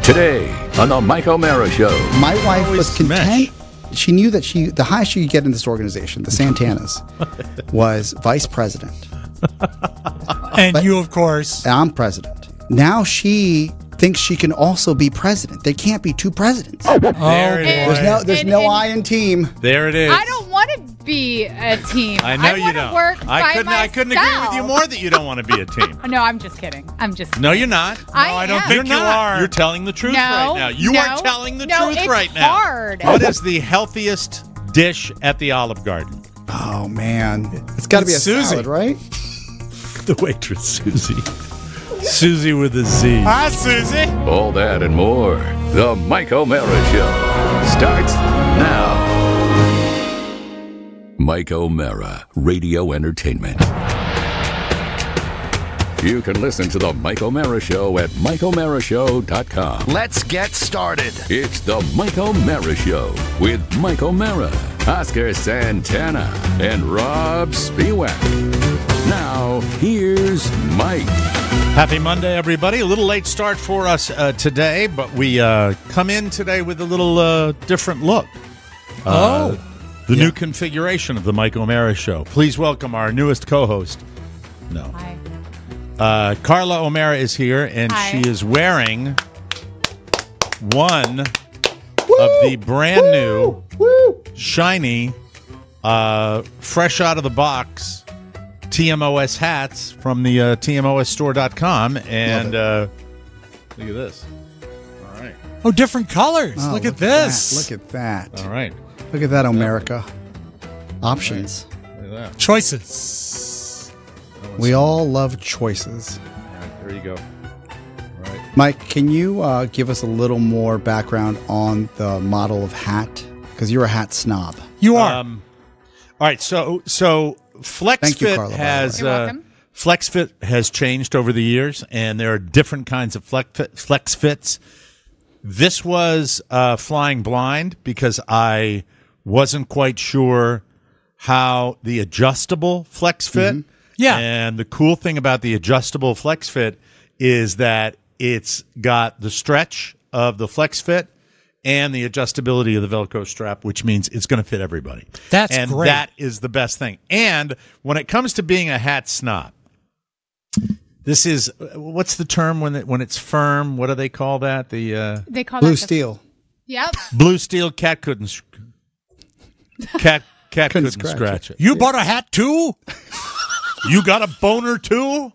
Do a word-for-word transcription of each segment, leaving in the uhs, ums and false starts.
Today on the Mike O'Mara Show. My wife Always was content. smash. She knew that she the highest she could get in this organization, the Santanas, was vice president. And But- you, of course. I'm president. Now she thinks she can also be president. There can't be two presidents. Oh, There it boy. is. There's no there's And- no and- I in team. There it is. I don't want to be a team. I know I you want to don't. work I by couldn't. I couldn't agree with you myself. more that you don't want to be a team. No, I'm just kidding. I'm just. No, you're not. I I don't am. think You're you not. are. You're telling the truth No, right now. You no, are telling the no, truth it's right now. hard. What is the healthiest dish at the Olive Garden? Oh man, it's got to be a It's Susie. salad, right? The waitress, Susie. Susie with a Z. Hi, Susie. All that and more. The Mike O'Mara Show starts now. Mike O'Mara, Radio Entertainment. You can listen to the Mike O'Mara Show at mike o'mara show dot com. Let's get started. It's the Mike O'Mara Show with Mike O'Mara, Oscar Santana, and Rob Spiewak. Now, here's Mike. Happy Monday, everybody. A little late start for us uh, today, but we uh, come in today with a little uh, different look. Uh, Oh. The new configuration of the Mike O'Mara Show. Please welcome our newest co-host. No. Hi. Uh, Carla O'Mara is here, and Hi. she is wearing one of the brand new, shiny, uh, fresh out of the box T M O S hats from the uh, T M O S store dot com. And uh, look at this. All right. Oh, different colors. Oh, look, at this. That. Look at that. All right. Look at that, America. Options. Look at that. Choices. We all love choices. All right, there you go. All right. Mike, can you uh, give us a little more background on the model of hat? Because you're a hat snob. You are. Um, all right. So, so Thank you, FlexFit Carla, by the has way. You're uh, welcome. FlexFit has changed over the years, and there are different kinds of FlexFit, FlexFits. This was uh, flying blind because I wasn't quite sure how the adjustable FlexFit. Mm-hmm. Yeah. And the cool thing about the adjustable FlexFit is that it's got the stretch of the FlexFit and the adjustability of the Velcro strap, which means it's going to fit everybody. That's and great. that is the best thing. And when it comes to being a hat snob, this is what's the term when it, when it's firm? What do they call that? The uh, They call Blue that the- steel. Yep. blue steel cat couldn't sc- cat cat Couldn't couldn't, scratch scratch, it. You bought a hat too? You got a boner too?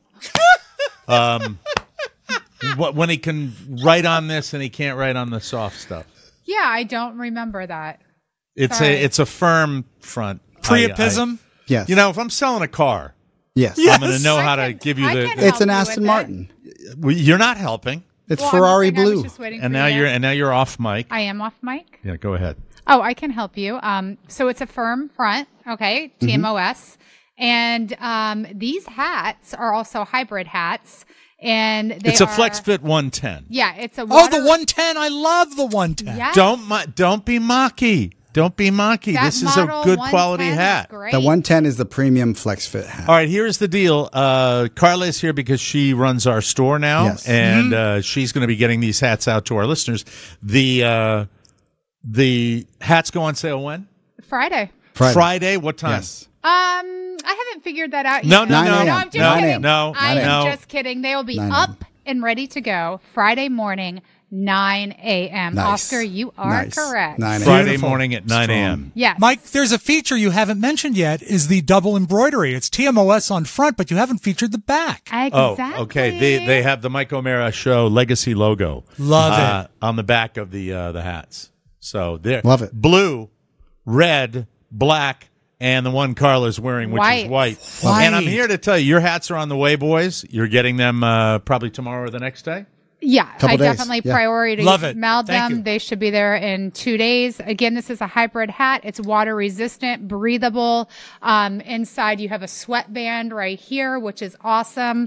Um, what, when he can write on this and he can't write on the soft stuff. Yeah, I don't remember that. It's Sorry. a it's a firm front. Priapism? Yes. I- you know, if I'm selling a car, Yes. I'm going to know I how to can- give you I the. can the- It's an help you Aston with Martin. Well, you're not helping, It's Well, I'm Ferrari just saying I was blue. just waiting and for now you you're to- and now you're off mic. I am off mic. Yeah, go ahead. Oh, I can help you. Um, so it's a firm front, okay, T M O S, and um, these hats are also hybrid hats, and they It's a are, FlexFit one ten. Yeah, it's a Oh, water- the one ten. I love the one ten. Yes. Don't mo- don't be mocky. Don't be mocky. That This is a model good one quality ten is hat. great. The one ten is the premium flex fit hat. All right, here's the deal. Uh, Carla is here because she runs our store now, Yes. and uh, she's going to be getting these hats out to our listeners. The uh, the hats go on sale when? Friday. Friday. What time? Yes. Um, I haven't figured that out No, yet. no, nine no, a.m. No, I'm just no, kidding. no, I no. am just kidding. They will be nine up and ready to go Friday morning, nine a.m. Nice. Oscar, you are Nice. correct. nine a.m. Friday Beautiful. morning at nine a.m. Yes. Mike, there's a feature you haven't mentioned yet is the double embroidery. It's T M O S on front, but you haven't featured the back. Exactly. Oh, okay. They they have the Mike O'Mara Show legacy logo. Love uh, it. on the back of the uh, the hats. So there, Love it. Blue, red, black, and the one Carla's wearing, which is White. white. White. And I'm here to tell you, your hats are on the way, boys. You're getting them uh, probably tomorrow or the next day. Yeah, Couple I days, definitely yeah. priority Love it. mailed Thank them. you. They should be there in two days. Again, this is a hybrid hat. It's water resistant, breathable. Um, inside you have a sweatband right here, which is awesome.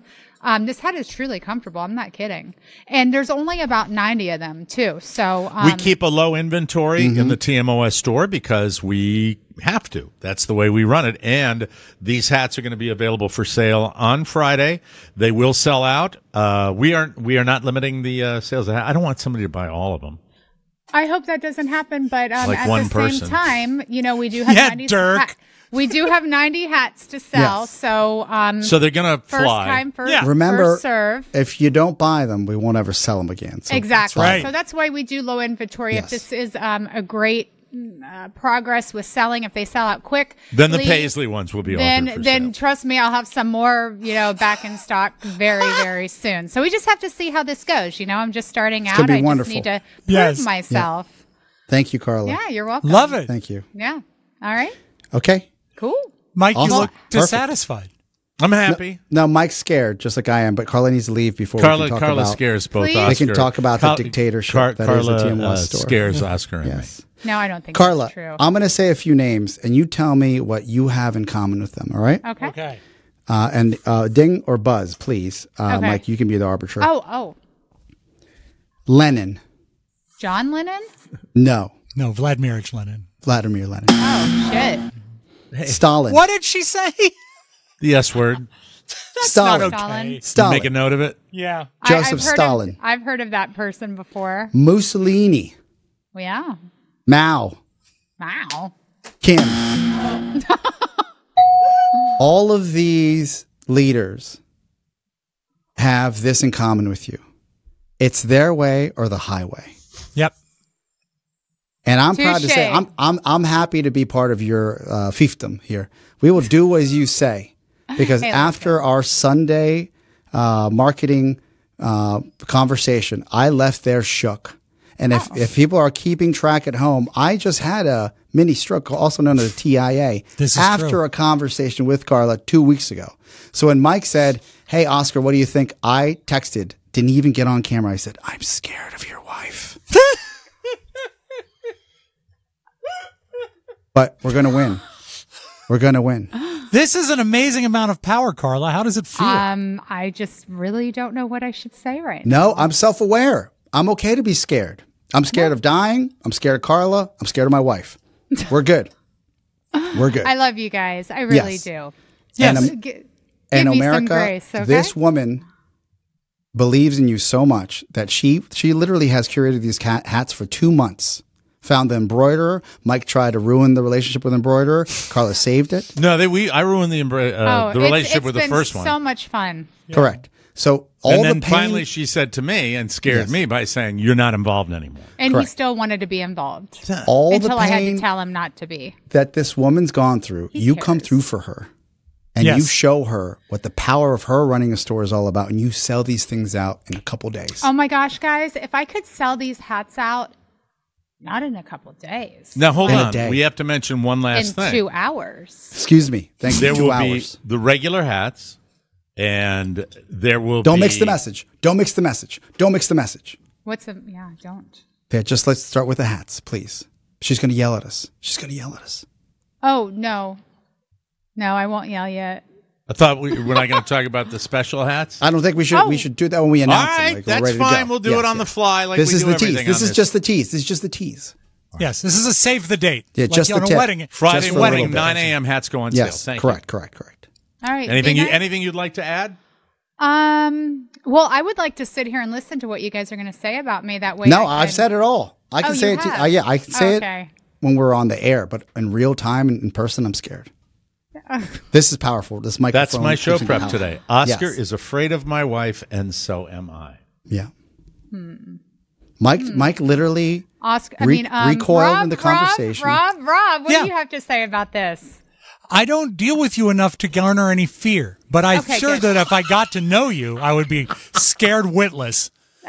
Um, this hat is truly comfortable. I'm not kidding. And there's only about ninety of them too. So um, we keep a low inventory Mm-hmm. in the T M O S store because we have to. That's the way we run it. And these hats are going to be available for sale on Friday. They will sell out. Uh, we aren't. We are not limiting the uh, sales. I don't want somebody to buy all of them. I hope that doesn't happen, but um, Like at one the person. same time, you know, we do have Yeah, ninety Dirk. ha- we do have ninety hats to sell. Yes. So um, So they're going to first fly. time, first, Yeah. Remember, first serve. if you don't buy them, we won't ever sell them again. So Exactly. right. So that's why we do low inventory. Yes. If this is um, a great uh, progress with selling, if they sell out quick, Then the please- Paisley ones will be Then, offered for then sale. trust me, I'll have some more, you know, back in stock very, very soon. So we just have to see how this goes. You know, I'm just starting out. gonna be I wonderful. just need to prove Yes. myself. Thank you, Carla. Yeah, you're welcome. Love it. Thank you. Yeah. All right. Okay. Cool. Mike, Awesome. you look Perfect. dissatisfied. I'm happy. Now, Mike's scared, just like I am, but Carla needs to leave before Carla, we can talk Carla about. scares both Please? Oscar. We can talk about the Car- dictatorship Car- that is the Carla T M O S uh, store. scares Oscar and Yes. No, I don't think Carla, that's true. I'm going to say a few names, and you tell me what you have in common with them. All right? okay. Okay. Uh, and uh, ding or buzz, please. Uh, Okay. Mike, you can be the arbiter. Oh, oh. Lenin. John Lennon? No. No, Vladimir H. Lenin. Vladimir Lenin. Oh, shit. Stalin. What did she say? The S word. Stalin. not okay. Stalin? Stalin. Make a note of it. Yeah. I- Joseph I've heard Stalin. Of, I've heard of that person before. Mussolini. Yeah. Mao. Wow. Kim. All of these leaders have this in common with you. It's their way or the highway. Yep. And I'm proud to say Touche. I'm I'm I'm happy to be part of your uh, fiefdom here. We will do as you say, because Hey, after our Sunday uh, marketing uh, conversation, I left there shook. And if, Oh. if people are keeping track at home, I just had a mini stroke, also known as a T I A, This is after true. a conversation with Carla two weeks ago. So when Mike said, "Hey, Oscar, what do you think?" I texted, didn't even get on camera. I said, "I'm scared of your wife." But we're going to win. We're going to win. This is an amazing amount of power, Carla. How does it feel? Um, I just really don't know what I should say right now. No, I'm self-aware. I'm okay to be scared. I'm scared of dying. I'm scared of Carla. I'm scared of my wife. We're good. We're good. I love you guys. I really Yes. do. And, Just um, gi- give and me some America, grace, okay? this woman believes in you so much that she she literally has curated these cat hats for two months. Found the embroiderer. Mike tried to ruin the relationship with the embroiderer. Carla saved it. No, they we I ruined the embra- uh, oh, the it's- relationship it's with the been first one. so much fun. Correct. So all and then the pain. finally she said to me and scared Yes. me by saying, "You're not involved anymore." And Correct. he still wanted to be involved all until the I had pain to tell him not to be. that this woman's gone through, He you come cares. through for her. And Yes. you show her what the power of her running a store is all about, and you sell these things out in a couple days. Oh my gosh, guys, if I could sell these hats out, not in a couple days, Now hold In a on. day. We have to mention one in last thing. two hours. Excuse me. Thank you. There Two will hours. be the regular hats, and there will Don't be mix the message. Don't mix the message. Don't mix the message. What's a yeah? Don't. Yeah, just let's start with the hats, please. She's going to yell at us. She's going to yell at us. Oh no, no, I won't yell yet. I thought we were not going to talk about the special hats. I don't think we should. Oh. We should do that when we All announce them. right, like, we're that's ready to fine. go. We'll do Yes, it on the yes. fly. Like This we is do the everything tease. This on is just the tease. This is just the tease. Yes, this is a save the date. Yeah, Like just the on a tip. wedding. Friday just for a morning, little bit. nine a.m. hats go on Yes, sale. Thank correct, correct, correct. All right. You. Anything be you nice. anything you'd like to add? Um. Well, I would like to sit here and listen to what you guys are going to say about me. That way. No, I I've can- said it all. I can Oh, say you it. To, have? uh, yeah, I can say Okay. it when we're on the air, but in real time and in person, I'm scared. This is powerful. This microphone. That's my show keeps me prep power. today. Oscar Yes. is afraid of my wife, and so am I. Yeah. Hmm. Mike. Mike literally. Oscar. I Re- mean, um, recoiled Rob, in the Rob, conversation. Rob, Rob, what Yeah. do you have to say about this? I don't deal with you enough to garner any fear, but I'm Okay, sure good. that if I got to know you, I would be scared witless.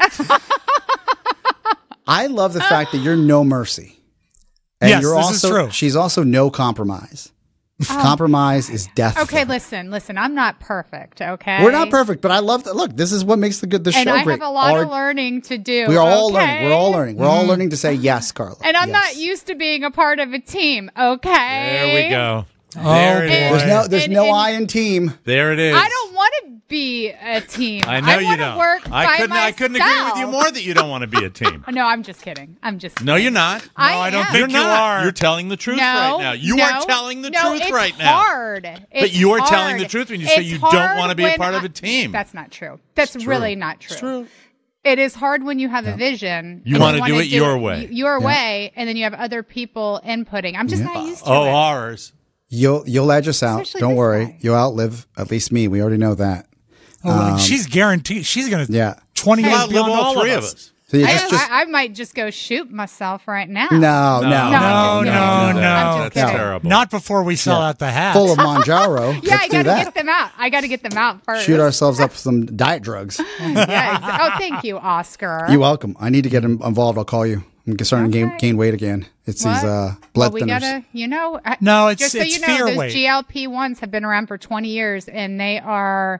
I love the fact that you're no mercy. And Yes, you're this is also, true. She's also no compromise. Compromise is death. Okay, for her. listen, listen. I'm not perfect. Okay, We're not perfect, but I love that. Look, this is what makes the good the and show I great. have a lot Our- of learning to do. we are all okay? learning. We're all learning. We're all learning to say yes, Carla. And I'm Yes. not used to being a part of a team. Okay, There we go. Oh, There it boy. is. There's no. There's And- no and- I in team. There it is. I don't want to be a team. I know you wanna don't. Work I by couldn't. I couldn't agree with you myself. more that you don't want to be a team. No, I'm just kidding. I'm just kidding. No, you're not. No, I don't am. think You're you not. are. You're telling the truth no, right now. You no, are telling the no, truth it's right now. hard. It's But you are telling hard. the truth when you say It's you don't hard want to be a when part of I- a team. That's not true. That's It's really true. not true. It's true. It is hard when you have a vision. You and wanna do wanna it your way. y- Your way, and then you have other people inputting. I'm just not used to Oh, it. ours. You'll you'll edge us out. Especially Don't this worry. guy. You'll outlive at least me. We already know that. Oh, like, she's guaranteed. She's going to Yeah. twenty You years outlive beyond all all three of of us. us. So you I, just, just I, I might just go shoot myself right now. no, no, No, No, No, I'm no, just no, kidding. I'm no. That's kidding. terrible. Not before we sell Yeah. out the hat. full of Monjaro. Yeah, I Let's do got to that. get them out. I got to get them out first. Shoot ourselves up with some diet drugs. Yeah, exa- oh, thank you, Oscar. You're welcome. I need to get in- involved. I'll call you. I'm starting to gain, Okay. gain weight again. It's What? these uh, well, blood we thinners. gotta, you know. I- No, it's- just so it's you know, fear those weight. G L P ones have been around for twenty years, and they are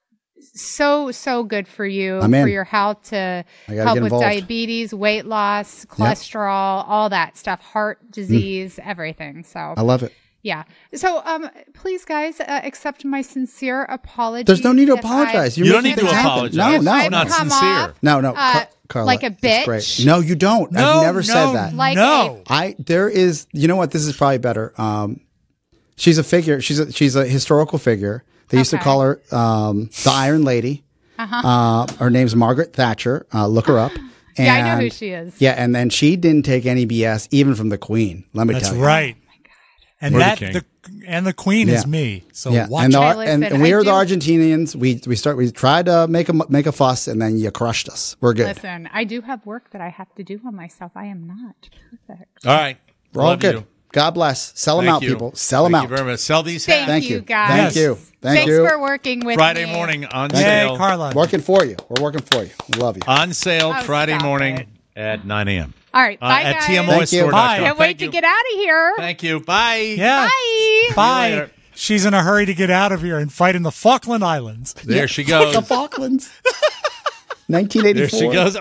so so good for you I'm in. for your health to I gotta help get with involved. diabetes, weight loss, cholesterol, all that stuff, heart disease, everything. So Mm. I love it. yeah. So um, please, guys, uh, accept my sincere apology. There's no need to if apologize. I- You're You don't making need to things happen. apologize. No, if no, I've no. Not come sincere. off, No, no, uh, Car- Carla, like a it's bitch. great. No, you don't. No, I've never said no, that. Like no. I there is. You know what? This is probably better. Um, she's a figure. She's a she's a historical figure. They used to Okay. call her um, the Iron Lady. Uh-huh. Uh, her name's Margaret Thatcher. Uh, look her up. And, Yeah, I know who she is. Yeah, and then she didn't take any B S even from the Queen. Let me That's tell you. right. And We're the that king. the and the queen Yeah. is me. So Yeah, watch and, the, it. Ar- Hey, and, listen, and we I are the do- Argentinians. We we start. We tried to make a make a fuss, and then you crushed us. We're good. Listen, I do have work that I have to do on myself. I am not perfect. All right. We're all Love good. you. God bless. Sell them Thank out, you. people. Sell them Thank out. you very much. Sell these Thank, hats. Thank you, you. guys. Thank you. Thank Thanks you. for working with Friday me. morning on Yay, sale. Carla. Working for you. We're working for you. We love you. On sale Oh, Friday stop morning it. at nine a.m. All right, Uh, bye, at guys. T M O Thank S you. store dot com. Bye. Can't wait Thank to you. get out of here. Thank you. Bye. Yeah. Bye. Bye. later. She's in a hurry to get out of here and fight in the Falkland Islands. There she goes. The Falklands. nineteen There eighty-four. she goes. Oh!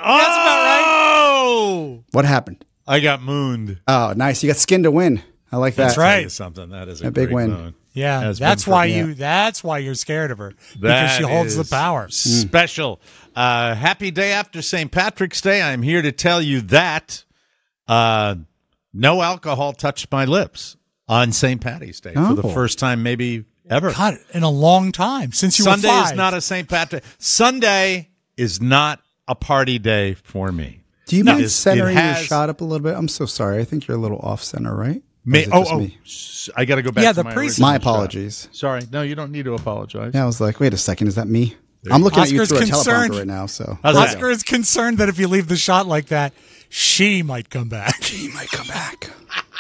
about What What happened? I got mooned. Oh, nice. You got skin to win. I like that. That's right. Tell you something. That is a, A big great win. moon. Yeah, Has that's been why for- you. That's why you're scared of her because That she holds the is power. Special. Uh, happy day after Saint Patrick's Day. I'm here to tell you that uh, no alcohol touched my lips on Saint Patty's Day for the Oh. first time, maybe ever. God, in a long time since you Sunday were five. is not a Saint Patrick. Sunday is not a party day for me. Do you No, mind it- it centering your has- shot up a little bit? I'm so sorry. I think you're a little off center, right? Or May, is it oh, just oh, me? s- I got to go back. Yeah, to the my priest- original My shot. apologies. Sorry, no, you don't need to apologize. Yeah, I was like, wait a second. Is that me? I'm looking at you Oscar's through a concerned. teleprompter right now. So How's that? Oscar is concerned that if you leave the shot like that, she might come back. he might come back.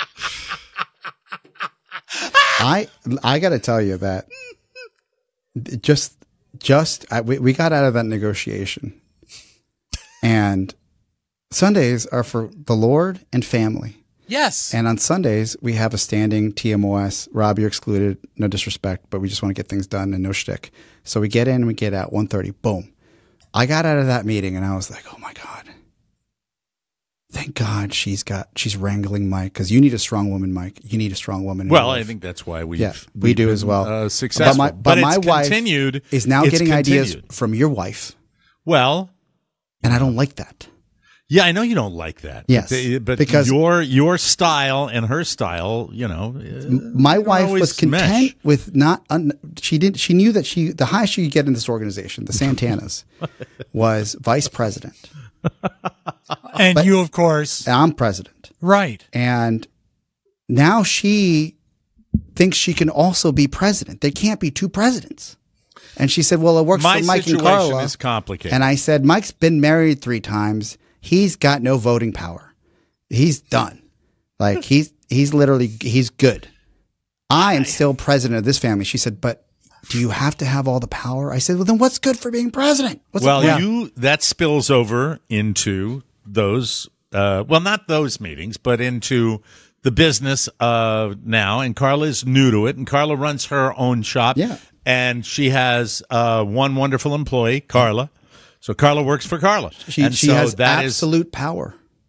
I I got to tell you that just just I, we we got out of that negotiation, and Sundays are for the Lord and family. Yes. And on Sundays, we have a standing T M O S. Rob, you're excluded. No disrespect, but we just want to get things done and no shtick. So we get in and we get out. one thirty, boom. I got out of that meeting and I was like, oh my God. Thank God she's got, she's wrangling Mike because you need a strong woman, Mike. You need a strong woman. in Well, your I life. think that's why we Yeah, we do as well. Uh, successful, But my, but my it's wife continued. is now It's getting ideas continued. from your wife, Well, and I don't like that. yeah, I know you don't like that. Yes, but, the- but because- your your style and her style, you know, uh, My don't wife always was content mesh. with not. Un, she did. She knew that she the highest she could get in this organization, the Santanas, was vice president. and you, of course, And I'm president, right. and now she thinks she can also be president. There can't be two presidents. And she said, "Well, it works My for Mike and situation Carla." is complicated. And I said, "Mike's been married three times. He's got no voting power. He's done. Like he's he's literally he's good. I am still president of this family." She said, "But do you have to have all the power?" I said, "Well, then what's good for being president?" What's well, the point? you that spills over into those. Uh, well, not those meetings, but into the business of now. And Carla is new to it, and Carla runs her own shop. Yeah. And she has uh, one wonderful employee, Carla. So Carla works for Carla. she and she so has that is- absolute power.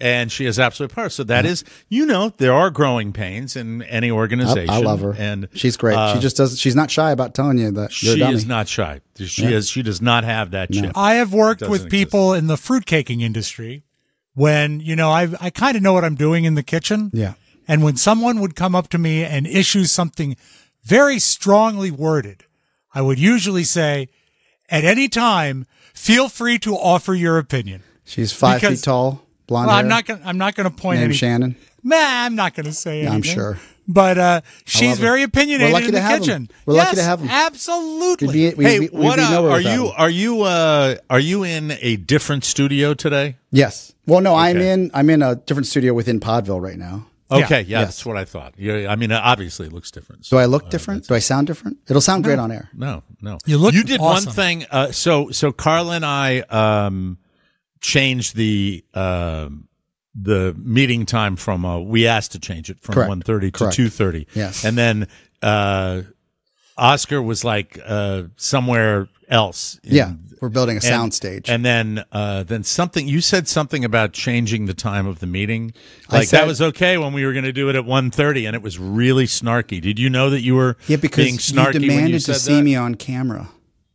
And she has absolute power. So that is, you know, there are growing pains in any organization. I, I love her, and she's great. uh, she just does. She's not shy about telling you that you're a she dummy. is not shy. She Yeah. is. She does not have that chip. I have worked It with doesn't people in the fruitcaking industry when, you know, I I kind of know what I'm doing in the kitchen. Yeah. And when someone would come up to me and issue something very strongly worded, I would usually say, at any time, feel free to offer your opinion. She's five Because- feet tall, blonde Well, hair. I'm not going. I'm not going to point Named any. Shannon. Nah, I'm not going to say anything. I'm sure. But uh, love she's her. very opinionated We're lucky in to the have 'em. kitchen. We're yes, lucky to have 'em. Absolutely. We'd be, we, Hey, we, what we'd be uh, nowhere are without you? them. Are you? Uh, are you in a different studio today? Yes. Well, no, I'm Okay. in. I'm in a different studio within Podville right now. Okay, yeah, Yes. that's what I thought. Yeah, I mean, obviously, it looks different. Do I look different? Do I sound different? It'll sound great on air. No, no. You look You did awesome. one thing. Uh, so, so Carla and I um, changed the um, the meeting time from. Uh, we asked to change it from Correct. one thirty to Correct. two thirty. Yes. and then uh, Oscar was like uh, somewhere else. in- Yeah, we're building a and- sound stage. And then, uh, then something. You said something about changing the time of the meeting. I Like said- that was okay when we were going to do it at one thirty, and it was really snarky. Did you know that you were yeah, because being snarky you when you demanded said to see that? me on camera.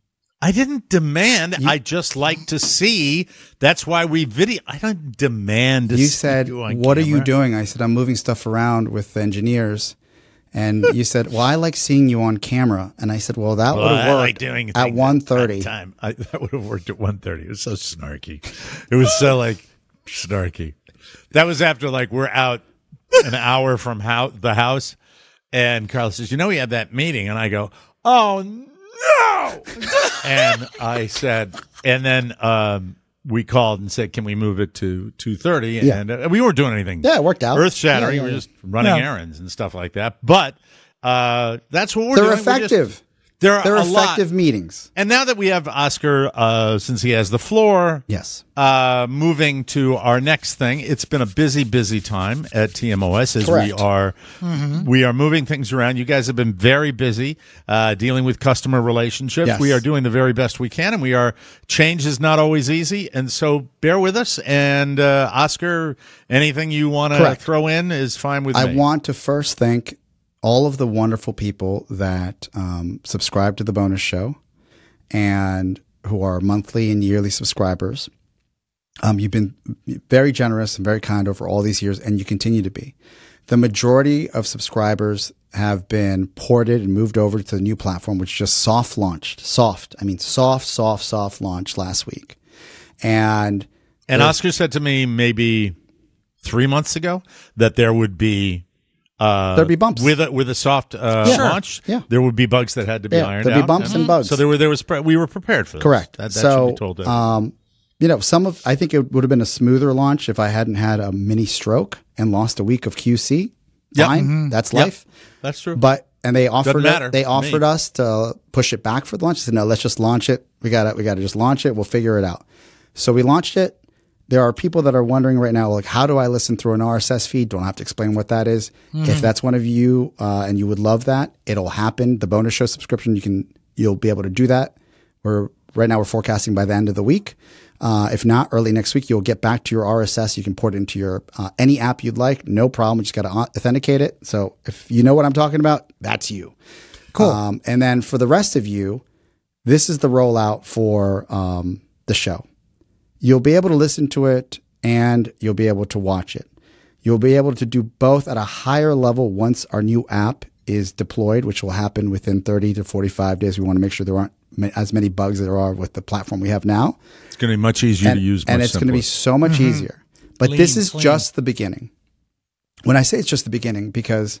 I didn't demand. I just like to see. That's why we video. I don't demand to You see said, you on "What are you camera." doing?" I said, "I'm moving stuff around with the engineers." And you said, "Well, I like seeing you on camera." And I said, "Well, that Well, would have I worked like doing at things one thirty." that time. I, that would have worked at one thirty. It was so snarky. It was so like snarky. That was after like we're out an hour from how, the house, and Carl says, "You know, we had that meeting," and I go, "Oh no!" And I said, and then um, we called and said, "Can we move it to two thirty?" Yeah. And uh, we weren't doing anything. Yeah, it worked out. Earth shattering. Yeah, yeah, we were yeah. just running Yeah. errands and stuff like that. But uh, that's what we're They're doing. We're just- effective. there are They're a effective lot. meetings. And now that we have Oscar, uh, since he has the floor, Yes. uh, moving to our next thing, it's been a busy, busy time at T M O S as Correct. we are we are moving things around. You guys have been very busy uh, dealing with customer relationships. Yes. We are doing the very best we can, and we are change is not always easy, and so bear with us. And uh, Oscar, anything you want to Correct. throw in is fine with I me. want to first thank all of the wonderful people that um, subscribe to the bonus show and who are monthly and yearly subscribers. Um, you've been very generous and very kind over all these years, and you continue to be. The majority of subscribers have been ported and moved over to the new platform, which just soft launched. Soft. I mean, soft, soft, soft launched last week. And And Oscar said to me maybe three months ago that there would be uh, There'd be bumps. with a with a soft uh, Yeah. Sure. launch. Yeah. there would be bugs that had to be Yeah, ironed there'd be out. bumps and bugs. So there were there was pre- we were prepared for this. correct. That, that so, should be told. to- um, you know, some of I think it would have been a smoother launch if I hadn't had a mini stroke and lost a week of Q C. Yep. Fine, that's Yep. life. That's true. But and they offered matter it, they to offered me. us to push it back for the launch. They said, no, let's just launch it. We got to we got to just launch it. We'll figure it out. So we launched it. There are people that are wondering right now, like, how do I listen through an R S S feed? Don't have to explain what that is. If that's one of you uh, and you would love that, it'll happen. The bonus show subscription, you can you'll be able to do that. We're right now we're forecasting by the end of the week. Uh, if not, early next week, you'll get back to your R S S. You can port it into your uh, any app you'd like. No problem. You just got to authenticate it. So if you know what I'm talking about, that's you. Cool. Um, and then for the rest of you, this is the rollout for um, the show. You'll be able to listen to it and you'll be able to watch it. You'll be able to do both at a higher level once our new app is deployed, which will happen within thirty to forty-five days. We want to make sure there aren't ma- as many bugs as there are with the platform we have now. it's going to be much easier And, to use. and much it's going to be simpler. so much easier. But Lean, this is clean. just the beginning. When I say it's just the beginning, because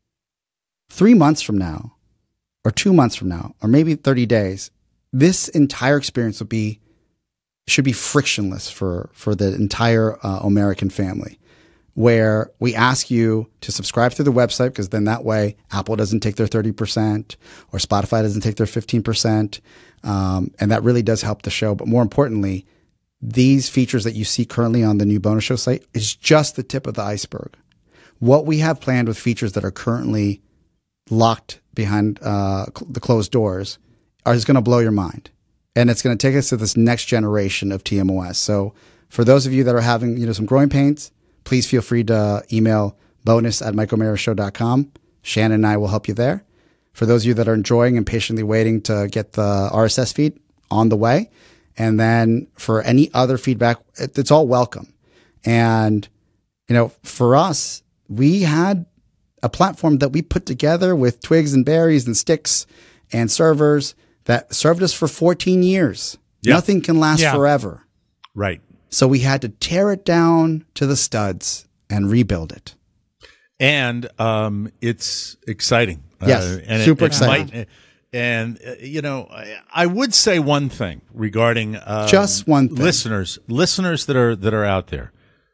three months from now, or two months from now, or maybe thirty days, this entire experience will be should be frictionless for for the entire uh, American family. Where we ask you to subscribe through the website, because then that way Apple doesn't take their thirty percent or Spotify doesn't take their fifteen percent. Um, and that really does help the show. But more importantly, these features that you see currently on the new bonus show site is just the tip of the iceberg. What we have planned with features that are currently locked behind uh, cl- the closed doors are, is going to blow your mind. And it's going to take us to this next generation of T M O S. So for those of you that are having, you know, some growing pains, please feel free to email bonus at michael mara show dot com. Shannon and I will help you there. For those of you that are enjoying and patiently waiting to get the R S S feed, on the way. And then for any other feedback, it, it's all welcome. And, you know, for us, we had a platform that we put together with twigs and berries and sticks and servers that served us for fourteen years. Yeah. Nothing can last Yeah. forever. Right. So we had to tear it down to the studs and rebuild it. And um, it's exciting. Yes, Uh, and super it, it exciting. might- and, uh, you know, I, I would say one thing regarding um, Just one thing. listeners, listeners that are that are out there.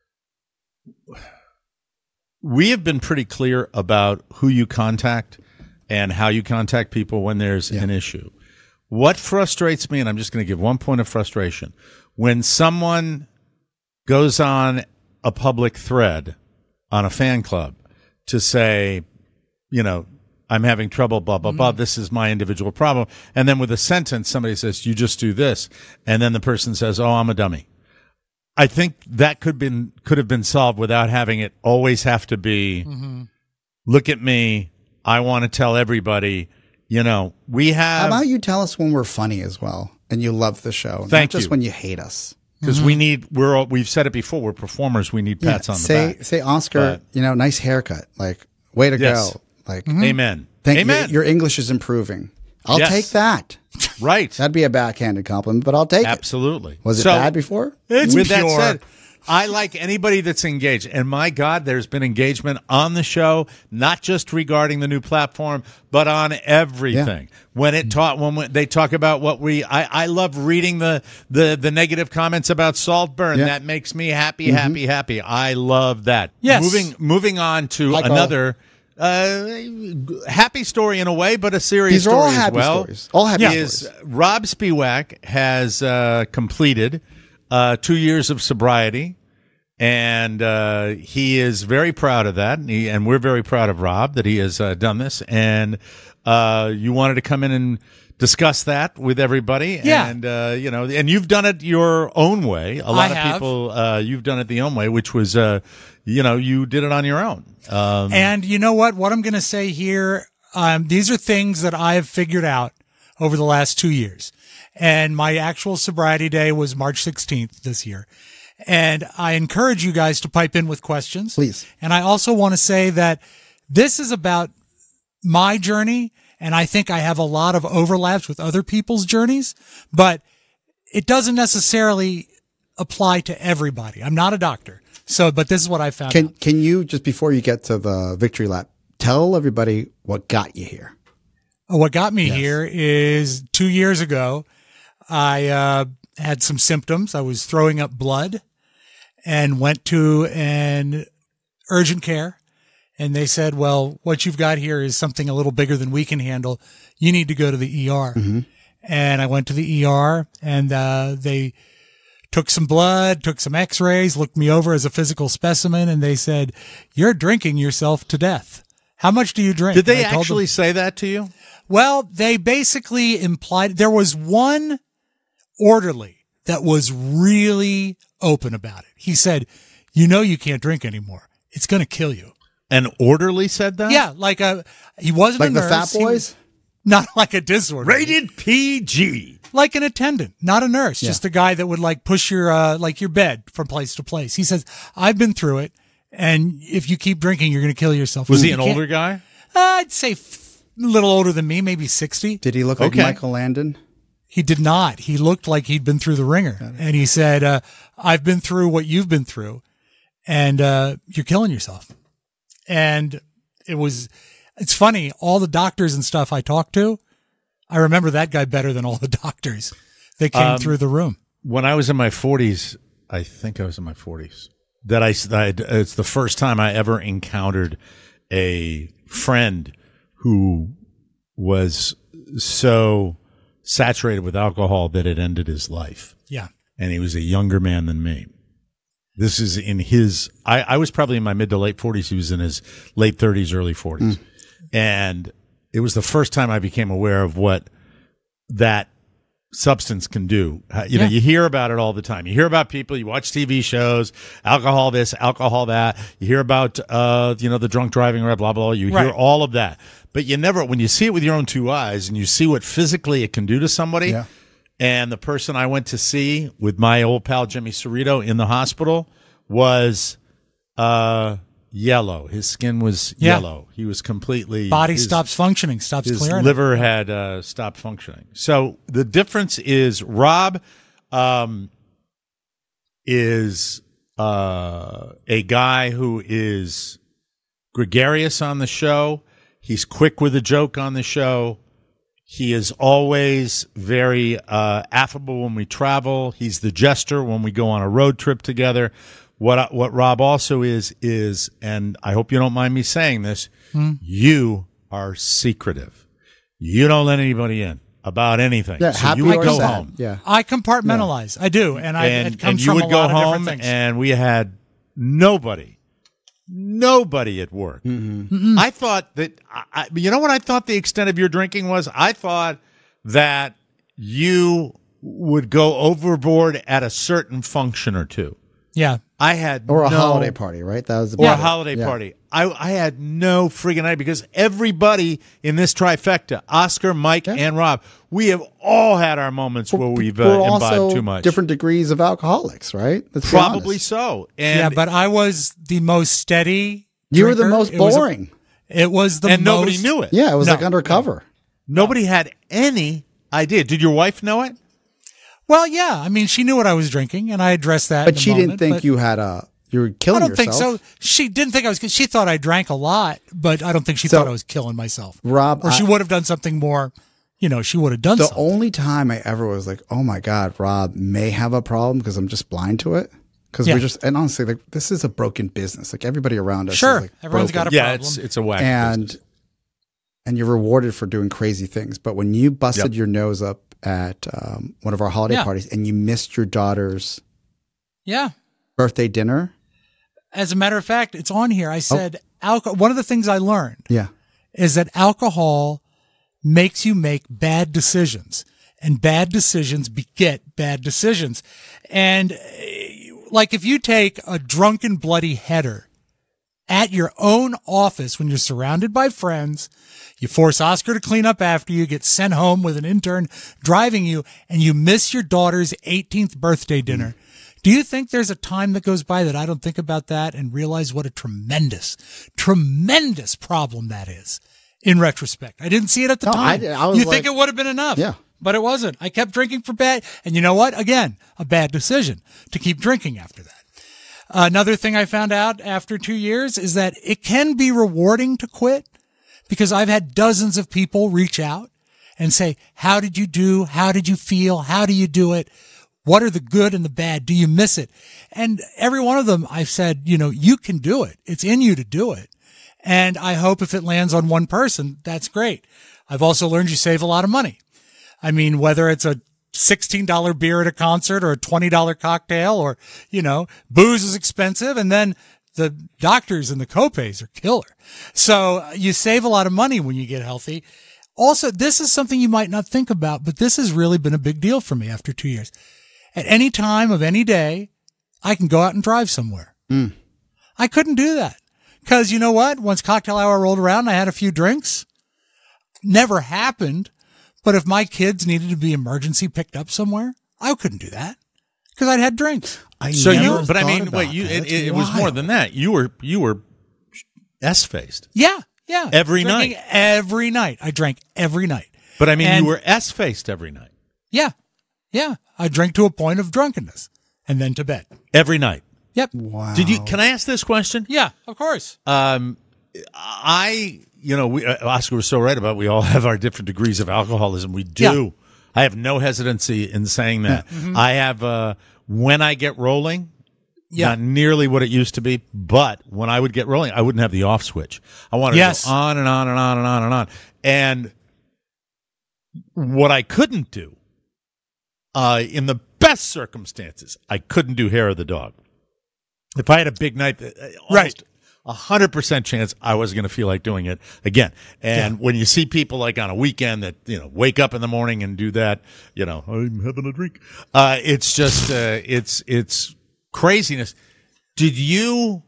We have been pretty clear about who you contact and how you contact people when there's Yeah. an issue. What frustrates me, and I'm just going to give one point of frustration, when someone goes on a public thread on a fan club to say, you know, I'm having trouble, blah, blah, blah. This is my individual problem. And then with a sentence, somebody says, you just do this. And then the person says, oh, I'm a dummy. I think that could been could have been solved without having it always have to be, look at me. I want to tell everybody, you know, we How have, about you tell us when we're funny as well and you love the show? Thank not just you. when you hate us. because we need, we're, all, we've said it before, we're performers. We need pats Yeah, on the say, back. Say, Oscar, But- you know, nice haircut. Like, way to Yes. go. Like, Amen. thank Amen. you. Your English is improving. I'll Yes. take that. right. That'd be a backhanded compliment, but I'll take it. Absolutely. Was it So, bad before? It's with pure. that said, I like anybody that's engaged. And my God, there's been engagement on the show, not just regarding the new platform, but on everything. When it taught, when we, they talk about what we, I, I love reading the, the, the negative comments about Saltburn. Yeah. That makes me happy, happy, happy. I love that. Yes. Moving, moving on to Hi, Carl. another, uh, happy story in a way, but a serious These are story all as happy well. stories. All happy is stories. Rob Spiewak has uh, completed uh, two years of sobriety, and uh, he is very proud of that. And, he, and we're very proud of Rob that he has uh, done this. And uh, you wanted to come in and discuss that with everybody. Yeah. And, uh, you know, and you've done it your own way. A lot I of have. people, uh, you've done it the own way, which was, uh, you know, you did it on your own. Um, And you know what? What I'm going to say here, um, these are things that I have figured out over the last two years. And my actual sobriety day was March sixteenth this year. And I encourage you guys to pipe in with questions. Please. And I also want to say that this is about my journey. And I think I have a lot of overlaps with other people's journeys, but it doesn't necessarily apply to everybody. I'm not a doctor. So, but this is what I found Can out. Can you, just before you get to the victory lap, tell everybody what got you here? What got me here is two years ago, I uh, had some symptoms. I was throwing up blood and went to an urgent care. And they said, well, what you've got here is something a little bigger than we can handle. You need to go to the E R. And I went to the E R and uh, they took some blood, took some x-rays, looked me over as a physical specimen. And they said, you're drinking yourself to death. How much do you drink? did they And I told them- actually say that to you? well, they basically implied there was one orderly that was really open about it. He said, you know, you can't drink anymore. It's going to kill you. An orderly said that? Yeah. Like a, he wasn't Like a the nurse. fat He boys? was- not like a disorder. Rated P G. Like an attendant, not a nurse, just a guy that would like push your, uh, like your bed from place to place. He says, I've been through it. And if you keep drinking, you're going to kill yourself. Was he You an can't- older guy? Uh, I'd say f- a little older than me, maybe sixty. Did he look like Okay. Michael Landon? He did not. He looked like he'd been through the ringer. And he said, uh, I've been through what you've been through and, uh, you're killing yourself. And it was, it's funny. All the doctors and stuff I talked to, I remember that guy better than all the doctors that came Um, through the room. When I was in my forties, I think I was in my forties, that I, I, it's the first time I ever encountered a friend who was so saturated with alcohol that it ended his life. Yeah. And he was a younger man than me. This is in his, I, I was probably in my mid to late forties. He was in his late thirties, early forties. And it was the first time I became aware of what that substance can do. Uh, You know, Yeah. you hear about it all the time. You hear about people, you watch T V shows, alcohol this, alcohol that. You hear about, uh, you know, the drunk driving, blah, blah, blah. You hear Right. all of that. But you never, when you see it with your own two eyes and you see what physically it can do to somebody, Yeah. and the person I went to see with my old pal Jimmy Cerrito in the hospital was uh, yellow. His skin was Yeah. yellow. He was completely Body his, stops functioning, stops His clearing. liver had uh, stopped functioning. So the difference is Rob um, is uh, a guy who is gregarious on the show. He's quick with a joke on the show. He is always very uh, affable when we travel. He's the jester when we go on a road trip together. What what Rob also is is, and I hope you don't mind me saying this, Hmm. you are secretive. You don't let anybody in about anything. Yeah, so happy you would or go sad. home, Yeah. I compartmentalize. I do, and I and, it comes and you from would a go lot of home, different things. and we had nobody, nobody at work. I thought that, I, I- you know what I thought the extent of your drinking was? I thought that you would go overboard at a certain function or two. yeah, I had Or a no- holiday party, right? That was the or a big- holiday yeah. party. I, I had no friggin' idea because everybody in this trifecta, Oscar, Mike, Yeah. and Rob, we have all had our moments where we've uh, We're imbibed also too much. different degrees of alcoholics, right? Let's be Probably honest. so. And, yeah. But I was the most steady. You were the drinker. most It was a- boring. It was the and most, nobody knew it. Yeah, it was No, like undercover. Nobody had any idea. Did your wife know it? Well, yeah. I mean, she knew what I was drinking, and I addressed that. But in she the didn't moment, think but you had a you were killing I don't yourself. think so. She didn't think I was. She thought I drank a lot, but I don't think she So, thought I was killing myself. Rob, or she I- would have done something more. You know, she would have done The something. only time I ever was like, "Oh my God, Rob may have a problem because I'm just blind to it." Because Yeah. we're just, and honestly, like this is a broken business. Like everybody around us, Sure, is like everyone's broken. got a Yeah, problem. it's it's a whack and business. and you're rewarded for doing crazy things. But when you busted Yep. your nose up at um, one of our holiday Yeah. parties and you missed your daughter's yeah. birthday dinner, As a matter of fact, it's on here. I said, alcohol. One of the things I learned yeah, is that alcohol makes you make bad decisions, and bad decisions beget bad decisions. And eh, like if you take a drunken, bloody header at your own office when you're surrounded by friends, you force Oscar to clean up after you, get sent home with an intern driving you, and you miss your daughter's eighteenth birthday dinner. Do you think there's a time that goes by that I don't think about that and realize what a tremendous, tremendous problem that is in retrospect? I didn't see it at the No, I time. did. I was you like- think it would have been enough? Yeah. But it wasn't. I kept drinking for bad. And you know what? Again, a bad decision to keep drinking after that. Another thing I found out after two years is that it can be rewarding to quit because I've had dozens of people reach out and say, how did you do? How did you feel? How do you do it? What are the good and the bad? Do you miss it? And every one of them, I've said, you know, you can do it. It's in you to do it. And I hope if it lands on one person, that's great. I've also learned you save a lot of money. I mean, whether it's a sixteen dollars beer at a concert or a twenty dollars cocktail or, you know, booze is expensive and then the doctors and the copays are killer. So uh, you save a lot of money when you get healthy. Also, this is something you might not think about, but this has really been a big deal for me after two years. At any time of any day, I can go out and drive somewhere. Mm. I couldn't do that because you know what? Once cocktail hour rolled around, I had a few drinks. Never happened. But if my kids needed to be emergency picked up somewhere, I couldn't do that because I'd had drinks. I So never you, but I thought mean, about wait, you, that. it, That's it was more wild. than that. You were, you were S faced. Yeah, yeah. Every Drinking night. Every night. I drank every night. But I mean, And- you were S faced every night. Yeah, yeah. I drank to a point of drunkenness and then to bed. Every night. Yep. Wow. Did you, can I ask this question? Yeah, of course. Um, I, you know, we, uh, Oscar was so right about we all have our different degrees of alcoholism. We do. Yeah. I have no hesitancy in saying that. I have, uh, when I get rolling, Yeah. not nearly what it used to be, but when I would get rolling, I wouldn't have the off switch. I wanted Yes. to go on and on and on and on and on. And what I couldn't do, uh, in the best circumstances, I couldn't do hair of the dog. If I had a big night, uh, almost, Right. a hundred percent chance I was going to feel like doing it again. And yeah. when you see people like on a weekend that, you know, wake up in the morning and do that, you know, I'm having a drink. Uh, it's just, uh, it's, it's craziness. Did you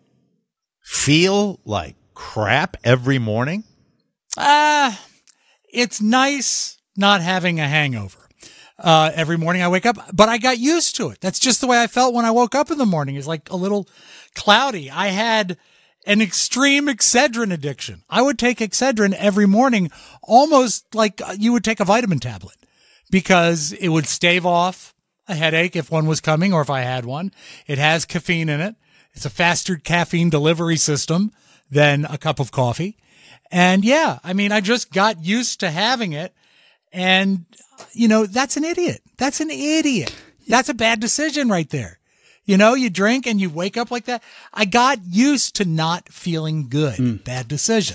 feel like crap every morning? Ah, uh, it's nice not having a hangover. Uh, every morning I wake up, but I got used to it. That's just the way I felt when I woke up in the morning. It's like a little cloudy. I had an extreme Excedrin addiction. I would take Excedrin every morning, almost like you would take a vitamin tablet, because it would stave off a headache if one was coming or if I had one. It has caffeine in it. It's a faster caffeine delivery system than a cup of coffee. And yeah, I mean, I just got used to having it. And, you know, that's an idiot. That's an idiot. That's a bad decision right there. You know, you drink and you wake up like that. I got used to not feeling good. Mm. Bad decision.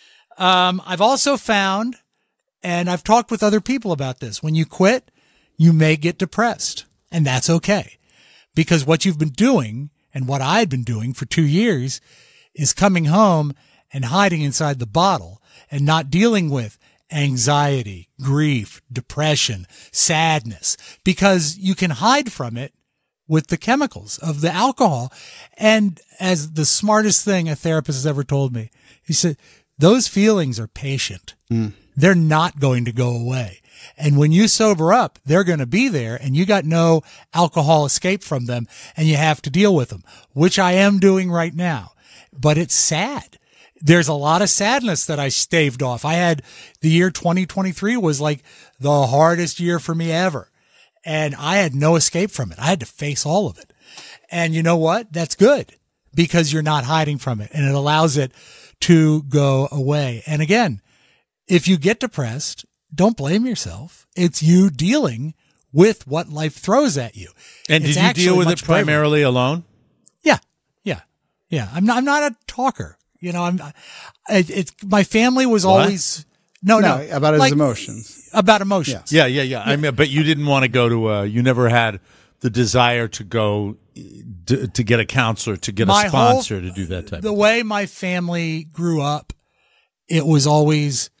Um, I've also found, and I've talked with other people about this, when you quit, you may get depressed. And that's okay. Because what you've been doing, and what I'd been doing for two years, is coming home and hiding inside the bottle and not dealing with anxiety, grief, depression, sadness, because you can hide from it with the chemicals of the alcohol. And as the smartest thing a therapist has ever told me, he said, those feelings are patient. Mm. They're not going to go away. And when you sober up, they're going to be there, and you got no alcohol escape from them, and you have to deal with them, which I am doing right now. But it's sad. There's a lot of sadness that I staved off. I had the year twenty twenty-three was like the hardest year for me ever. And I had no escape from it. I had to face all of it. And you know what? That's good, because you're not hiding from it, and it allows it to go away. And again, if you get depressed, don't blame yourself. It's you dealing with what life throws at you. And it's did you deal with it primarily braver. alone? Yeah. Yeah. Yeah. I'm not, I'm not a talker. You know, I'm, it, it's, my family was what? always, no, no, no about his like, emotions, about emotions. Yeah. Yeah. Yeah. yeah. I mean, but you didn't want to go to, uh, you never had the desire to go to, to get a counselor, to get my a sponsor, whole, to do that type the of thing. way my family grew up, it was always,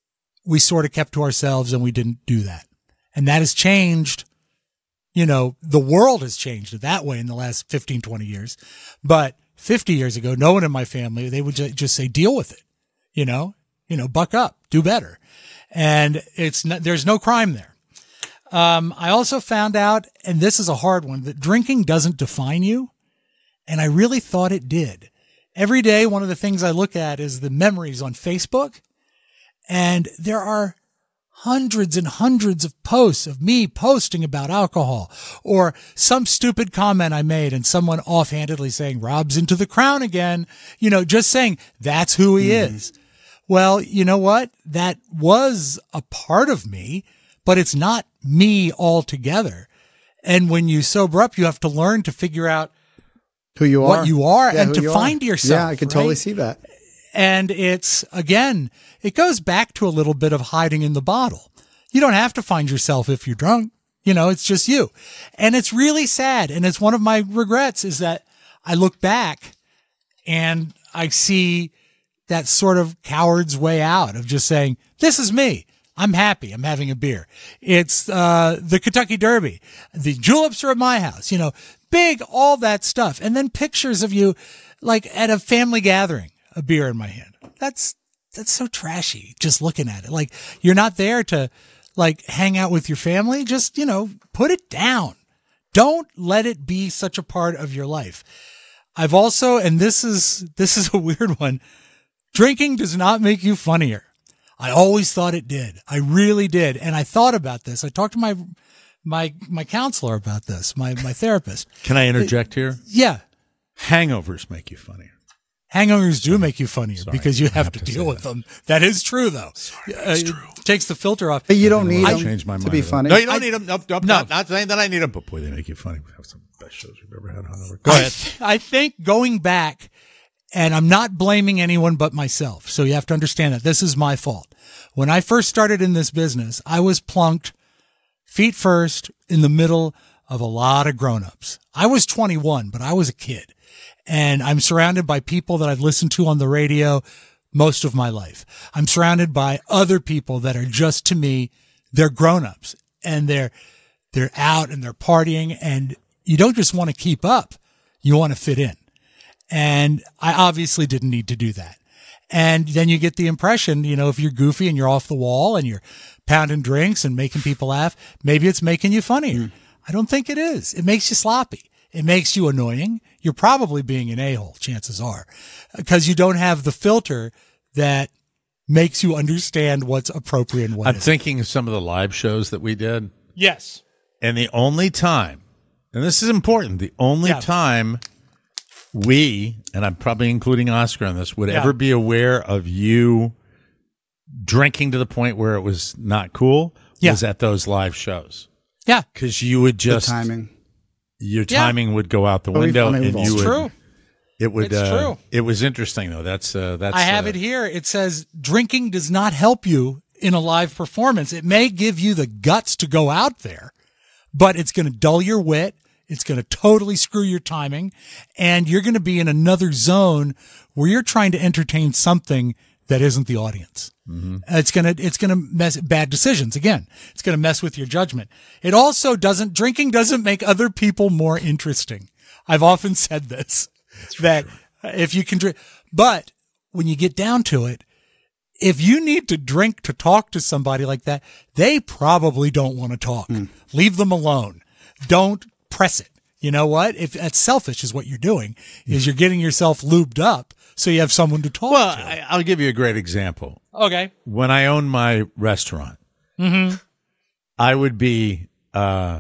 we sort of kept to ourselves, and we didn't do that. And that has changed. You know, the world has changed that way in the last fifteen, twenty years. But fifty years ago, no one in my family, they would just say, deal with it. You know, you know, buck up, do better. And it's not, there's no crime there. Um, I also found out, and this is a hard one, that drinking doesn't define you. And I really thought it did. Every day, one of the things I look at is the memories on Facebook. And there are hundreds and hundreds of posts of me posting about alcohol, or some stupid comment I made and someone offhandedly saying, Rob's into the crown again, you know, just saying that's who he mm-hmm. is. Well, you know what? That was a part of me, but it's not me altogether. And when you sober up, you have to learn to figure out who you are, what you are, yeah, and to find are. yourself. Yeah, I can right? totally see that. And it's, again, it goes back to a little bit of hiding in the bottle. You don't have to find yourself if you're drunk. You know, it's just you. And it's really sad. And it's one of my regrets is that I look back and I see that sort of coward's way out of just saying, this is me. I'm happy. I'm having a beer. It's uh, the Kentucky Derby. The juleps are at my house. You know, big, all that stuff. And then pictures of you like at a family gathering. A beer in my hand. That's, that's so trashy. Just looking at it. Like, you're not there to like hang out with your family. Just, you know, put it down. Don't let it be such a part of your life. I've also, and this is, this is a weird one. Drinking does not make you funnier. I always thought it did. I really did. And I thought about this. I talked to my, my, my counselor about this, my, my therapist. Can I interject it, here? Yeah. Hangovers make you funnier. Hangovers do make you funnier Sorry, because you have, have to, to deal with that. them. That is true, though. Sorry, that's uh, true. It takes the filter off. But you don't need I them changed my to mind be about funny. No, you don't I, need them. Nope, nope, no. Not, not saying that I need them, but boy, they make you funny. We have some of the best shows we've ever had hungover. Go I, ahead. I think going back, and I'm not blaming anyone but myself, so you have to understand that this is my fault. When I first started in this business, I was plunked feet first in the middle of a lot of grown-ups. I was twenty-one, but I was a kid. And I'm surrounded by people that I've listened to on the radio most of my life. I'm surrounded by other people that are just, to me, they're grown-ups. And they're they're out and they're partying. And you don't just want to keep up. You want to fit in. And I obviously didn't need to do that. And then you get the impression, you know, if you're goofy and you're off the wall and you're pounding drinks and making people laugh, maybe it's making you funnier. Mm. I don't think it is. It makes you sloppy. It makes you annoying. You're probably being an a-hole, chances are, because you don't have the filter that makes you understand what's appropriate and what I'm isn't. thinking of some of the live shows that we did. Yes. And the only time, and this is important, the only Yeah. time we, and I'm probably including Oscar on this, would Yeah. ever be aware of you drinking to the point where it was not cool Yeah. was at those live shows. Yeah. Because you would The just, timing. your Yeah. timing would go out the Oh, we window, found it and was you all would. true. It would. It's uh, true. It was interesting though. That's uh, that's. I have uh, it here. It says drinking does not help you in a live performance. It may give you the guts to go out there, but it's going to dull your wit. It's going to totally screw your timing, and you're going to be in another zone where you're trying to entertain something that isn't the audience. Mm-hmm. It's going to, it's going to mess bad decisions. Again, it's going to mess with your judgment. It also doesn't, drinking doesn't make other people more interesting. I've often said this, that if you can drink, but when you get down to it, if you need to drink to talk to somebody like that, they probably don't want to talk. Mm. Leave them alone. Don't press it. You know what? If that's selfish is what you're doing, is you're getting yourself lubed up so you have someone to talk Well, to. I, I'll give you a great example. Okay. When I owned my restaurant, Mm-hmm. I would be, uh,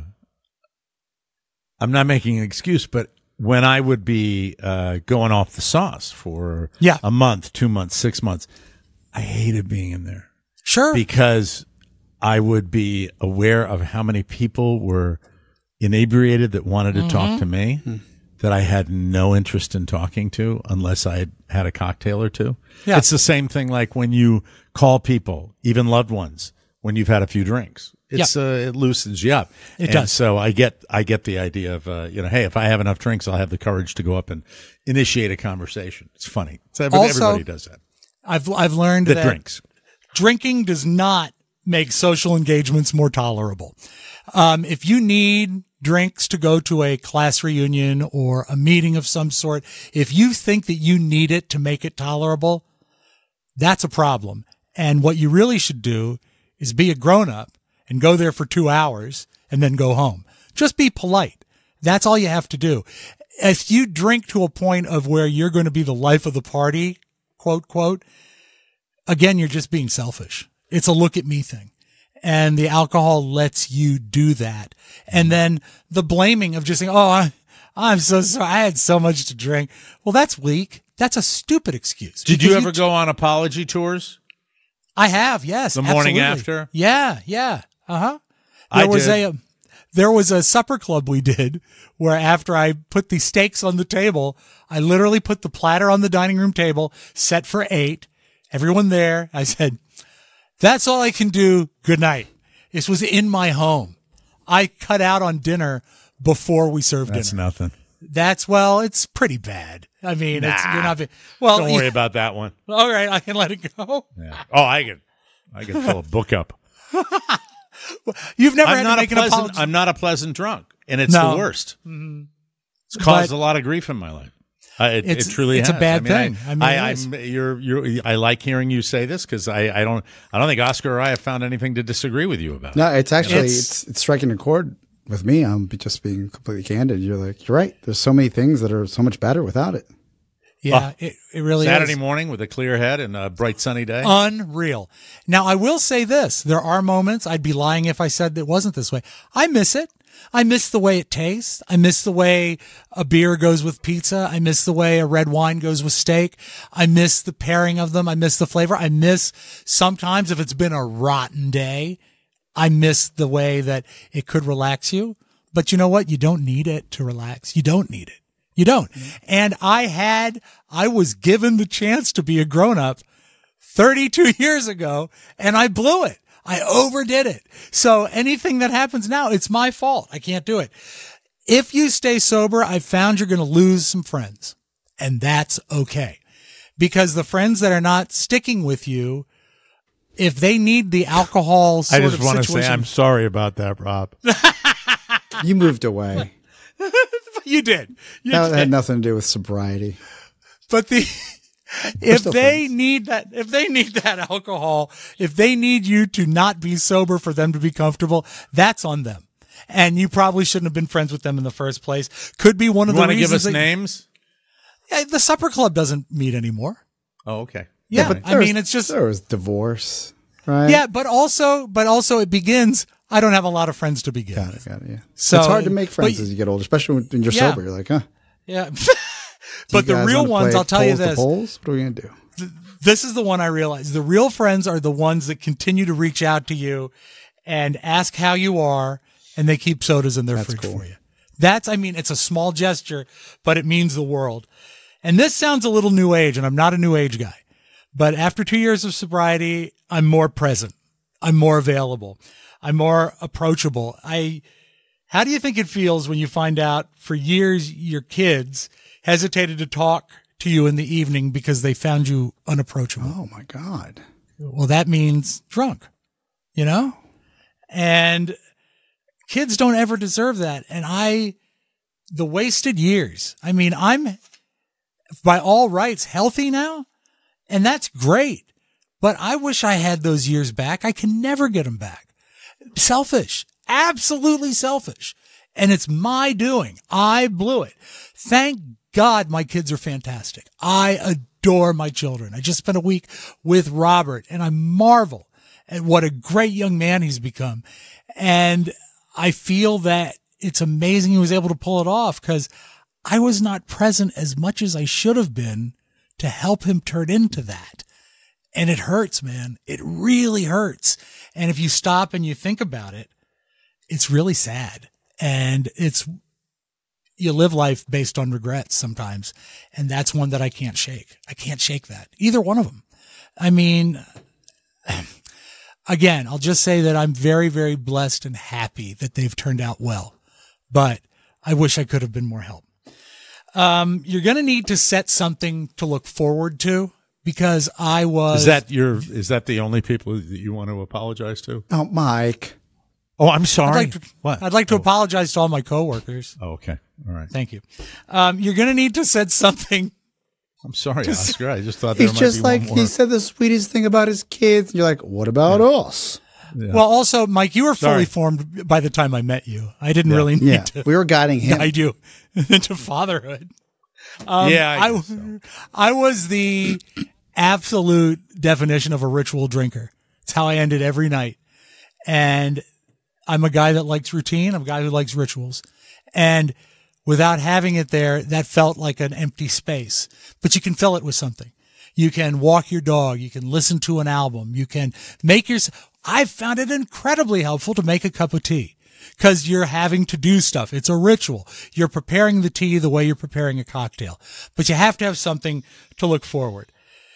I'm not making an excuse, but when I would be uh, going off the sauce for Yeah. a month, two months, six months, I hated being in there Sure. because I would be aware of how many people were inebriated that wanted to Mm-hmm. talk to me that I had no interest in talking to unless I had had a cocktail or two. Yeah. It's the same thing like when you call people, even loved ones, when you've had a few drinks. It's uh, it loosens you up. It and does. So I get I get the idea of uh, you know, hey, if I have enough drinks, I'll have the courage to go up and initiate a conversation. It's funny. It's, everybody, Also, everybody does that. I've I've learned That that drinks. drinking does not make social engagements more tolerable. Um, if you need drinks to go to a class reunion or a meeting of some sort, if you think that you need it to make it tolerable, that's a problem. And what you really should do is be a grown-up and go there for two hours and then go home. Just be polite. That's all you have to do. If you drink to a point of where you're going to be the life of the party, quote, quote, again, you're just being selfish. It's a look at me thing. And the alcohol lets you do that. And then the blaming of just saying, oh, I, I'm so sorry. I had so much to drink. Well, that's weak. That's a stupid excuse. Did you Because ever go on apology tours? I have, yes. The morning absolutely. after? Yeah, yeah. Uh-huh. I There was did. a there was a supper club we did where after I put the steaks on the table, I literally put the platter on the dining room table, set for eight, everyone there. I said, that's all I can do. Good night. This was in my home. I cut out on dinner before we served That's dinner. nothing. That's, well, it's pretty bad. I mean, it's, Nah. you're not, well, Don't worry yeah, about that one. all right, I can let it go. Yeah. Oh, I could, I could fill a book up. You've never I'm had to not a make an pleasant. apology. I'm not a pleasant drunk, and it's No. the worst. Mm-hmm. It's caused But- a lot of grief in my life. I, it, It's- it truly it's a has. bad I mean, thing. I mean, I, it is. I'm, you're, you're, I like hearing you say this because I, I don't, I don't think Oscar or I have found anything to disagree with you about. No, it's actually It's- it's it's striking a chord with me. I'm just being completely candid. You're like, you're right. There's so many things that are so much better without it. Yeah, it, it really Saturday is. morning with a clear head and a bright sunny day. Unreal. Now, I will say this. There are moments, I'd be lying if I said it wasn't this way. I miss it. I miss the way it tastes. I miss the way a beer goes with pizza. I miss the way a red wine goes with steak. I miss the pairing of them. I miss the flavor. I miss sometimes if it's been a rotten day, I miss the way that it could relax you. But you know what? You don't need it to relax. You don't need it. You don't. And I had, I was given the chance to be a grown up thirty-two years ago and I blew it. I overdid it. So anything that happens now, it's my fault. I can't do it. If you stay sober, I've found you're going to lose some friends, and that's okay. Because the friends that are not sticking with you, if they need the alcohol sort I just of want to situation, say I'm sorry about that, Rob. You moved away. you did. You That did. had nothing to do with sobriety. But the if still they friends. need that, if they need that alcohol, if they need you to not be sober for them to be comfortable, that's on them. And you probably shouldn't have been friends with them in the first place. Could be one of You the want to reasons. give us that- names? Yeah, the supper club doesn't meet anymore. Oh, okay. Yeah, but I there mean, was- it's just there was divorce, right? yeah, but also, but also, it begins. I don't have a lot of friends to begin Got with. it, got it, yeah. So- it's hard to make friends but- as you get older, especially when you're Yeah. sober. You're like, huh? Yeah, Do but you the guys real wanna ones, play I'll tell you polls to this. polls? What are we gonna do? This is the one I realized. The real friends are the ones that continue to reach out to you and ask how you are, and they keep sodas in their That's fridge cool. for you. That's, I mean, it's a small gesture, but it means the world. And this sounds a little new age, and I'm not a new age guy. But after two years of sobriety, I'm more present. I'm more available. I'm more approachable. I, how do you think it feels when you find out for years your kids hesitated to talk to you in the evening because they found you unapproachable? Oh my God. Well, that means drunk, you know? And kids don't ever deserve that. And I, the wasted years, I mean, I'm by all rights healthy now, and that's great. But I wish I had those years back. I can never get them back. Selfish, absolutely selfish. And it's my doing. I blew it. Thank God my kids are fantastic. I adore my children. I just spent a week with Robert, and I marvel at what a great young man he's become. And I feel that it's amazing he was able to pull it off, because I was not present as much as I should have been to help him turn into that. And it hurts, man. It really hurts. And if you stop and you think about it, it's really sad. And it's, you live life based on regrets sometimes. And that's one that I can't shake. I can't shake that. Either one of them. I mean, again, I'll just say that I'm very, very blessed and happy that they've turned out well. But I wish I could have been more help. Um, you're going to need to set something to look forward to, because I was. Is that your? Is that the only people that you want to apologize to? Oh, Mike. Oh, I'm I'd sorry. like to, what? I'd like to apologize to all my coworkers. Oh, okay. All right. Thank you. Um, you're going to need to set something. I'm sorry, Oscar. I just thought there He's might just be like, one more. he said the sweetest thing about his kids. And you're like, what about us? Yeah. Well, also, Mike, you were fully Sorry. formed by the time I met you. I didn't Yeah. really need Yeah. to We were guiding him. guide you into fatherhood. Um, Yeah, I I, guess so. I was the absolute definition of a ritual drinker. It's how I ended every night. And I'm a guy that likes routine. I'm a guy who likes rituals. And without having it there, that felt like an empty space. But you can fill it with something. You can walk your dog. You can listen to an album. You can make your, I've found it incredibly helpful to make a cup of tea, because you're having to do stuff. It's a ritual. You're preparing the tea the way you're preparing a cocktail, but you have to have something to look forward.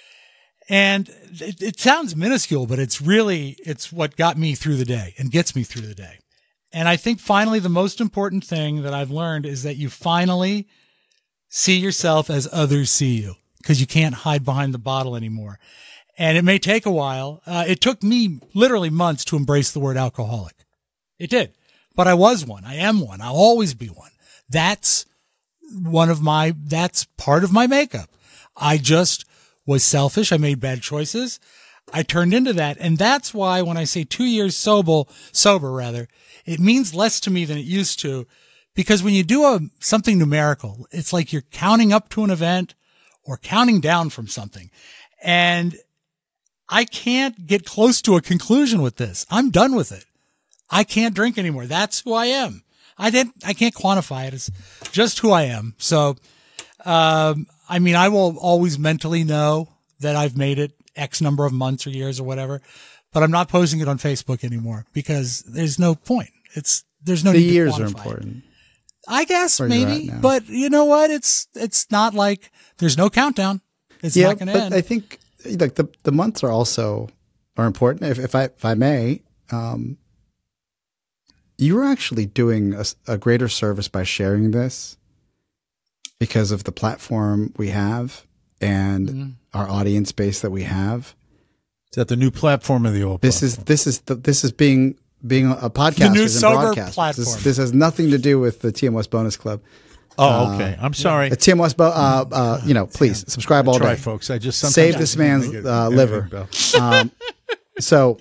And it, it sounds minuscule, but it's really, it's what got me through the day and gets me through the day. And I think finally the most important thing that I've learned is that you finally see yourself as others see you, because you can't hide behind the bottle anymore. And it may take a while. Uh, it took me literally months to embrace the word alcoholic. It did. But I was one. I am one. I'll always be one. That's one of my, that's part of my makeup. I just was selfish. I made bad choices. I turned into that. And that's why when I say two years sober, sober rather, it means less to me than it used to, because when you do a, something numerical, it's like you're counting up to an event or counting down from something. And I can't get close to a conclusion with this. I'm done with it. I can't drink anymore. That's who I am. I didn't, I can't quantify it. It's just who I am. So, um, I mean, I will always mentally know that I've made it X number of months or years or whatever, but I'm not posting it on Facebook anymore because there's no point. It's, there's no The need to years are quantify it. important. I guess Where you're maybe, at now. but you know what? It's, it's not like there's no countdown. It's Yeah, not going to but end. I think like the the months are also are important. If, if I if I may, um, you are actually doing a, a greater service by sharing this because of the platform we have and mm-hmm. our audience base that we have. Is that the new platform or the old? This platform? is this is the, this is being being a podcaster. The new sober platform. This, this has nothing to do with the T M O S Bonus Club. Oh, okay. I'm sorry. Uh, T M O S, bo- uh, uh, you know, please subscribe all try, day, folks. I just save this man's uh, liver. Um, so,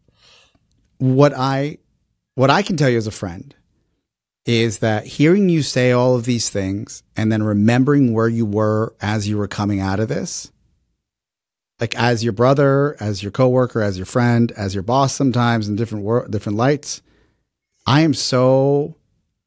what I what I can tell you as a friend is that hearing you say all of these things and then remembering where you were as you were coming out of this, like as your brother, as your coworker, as your friend, as your boss, sometimes in different wor- different lights, I am so.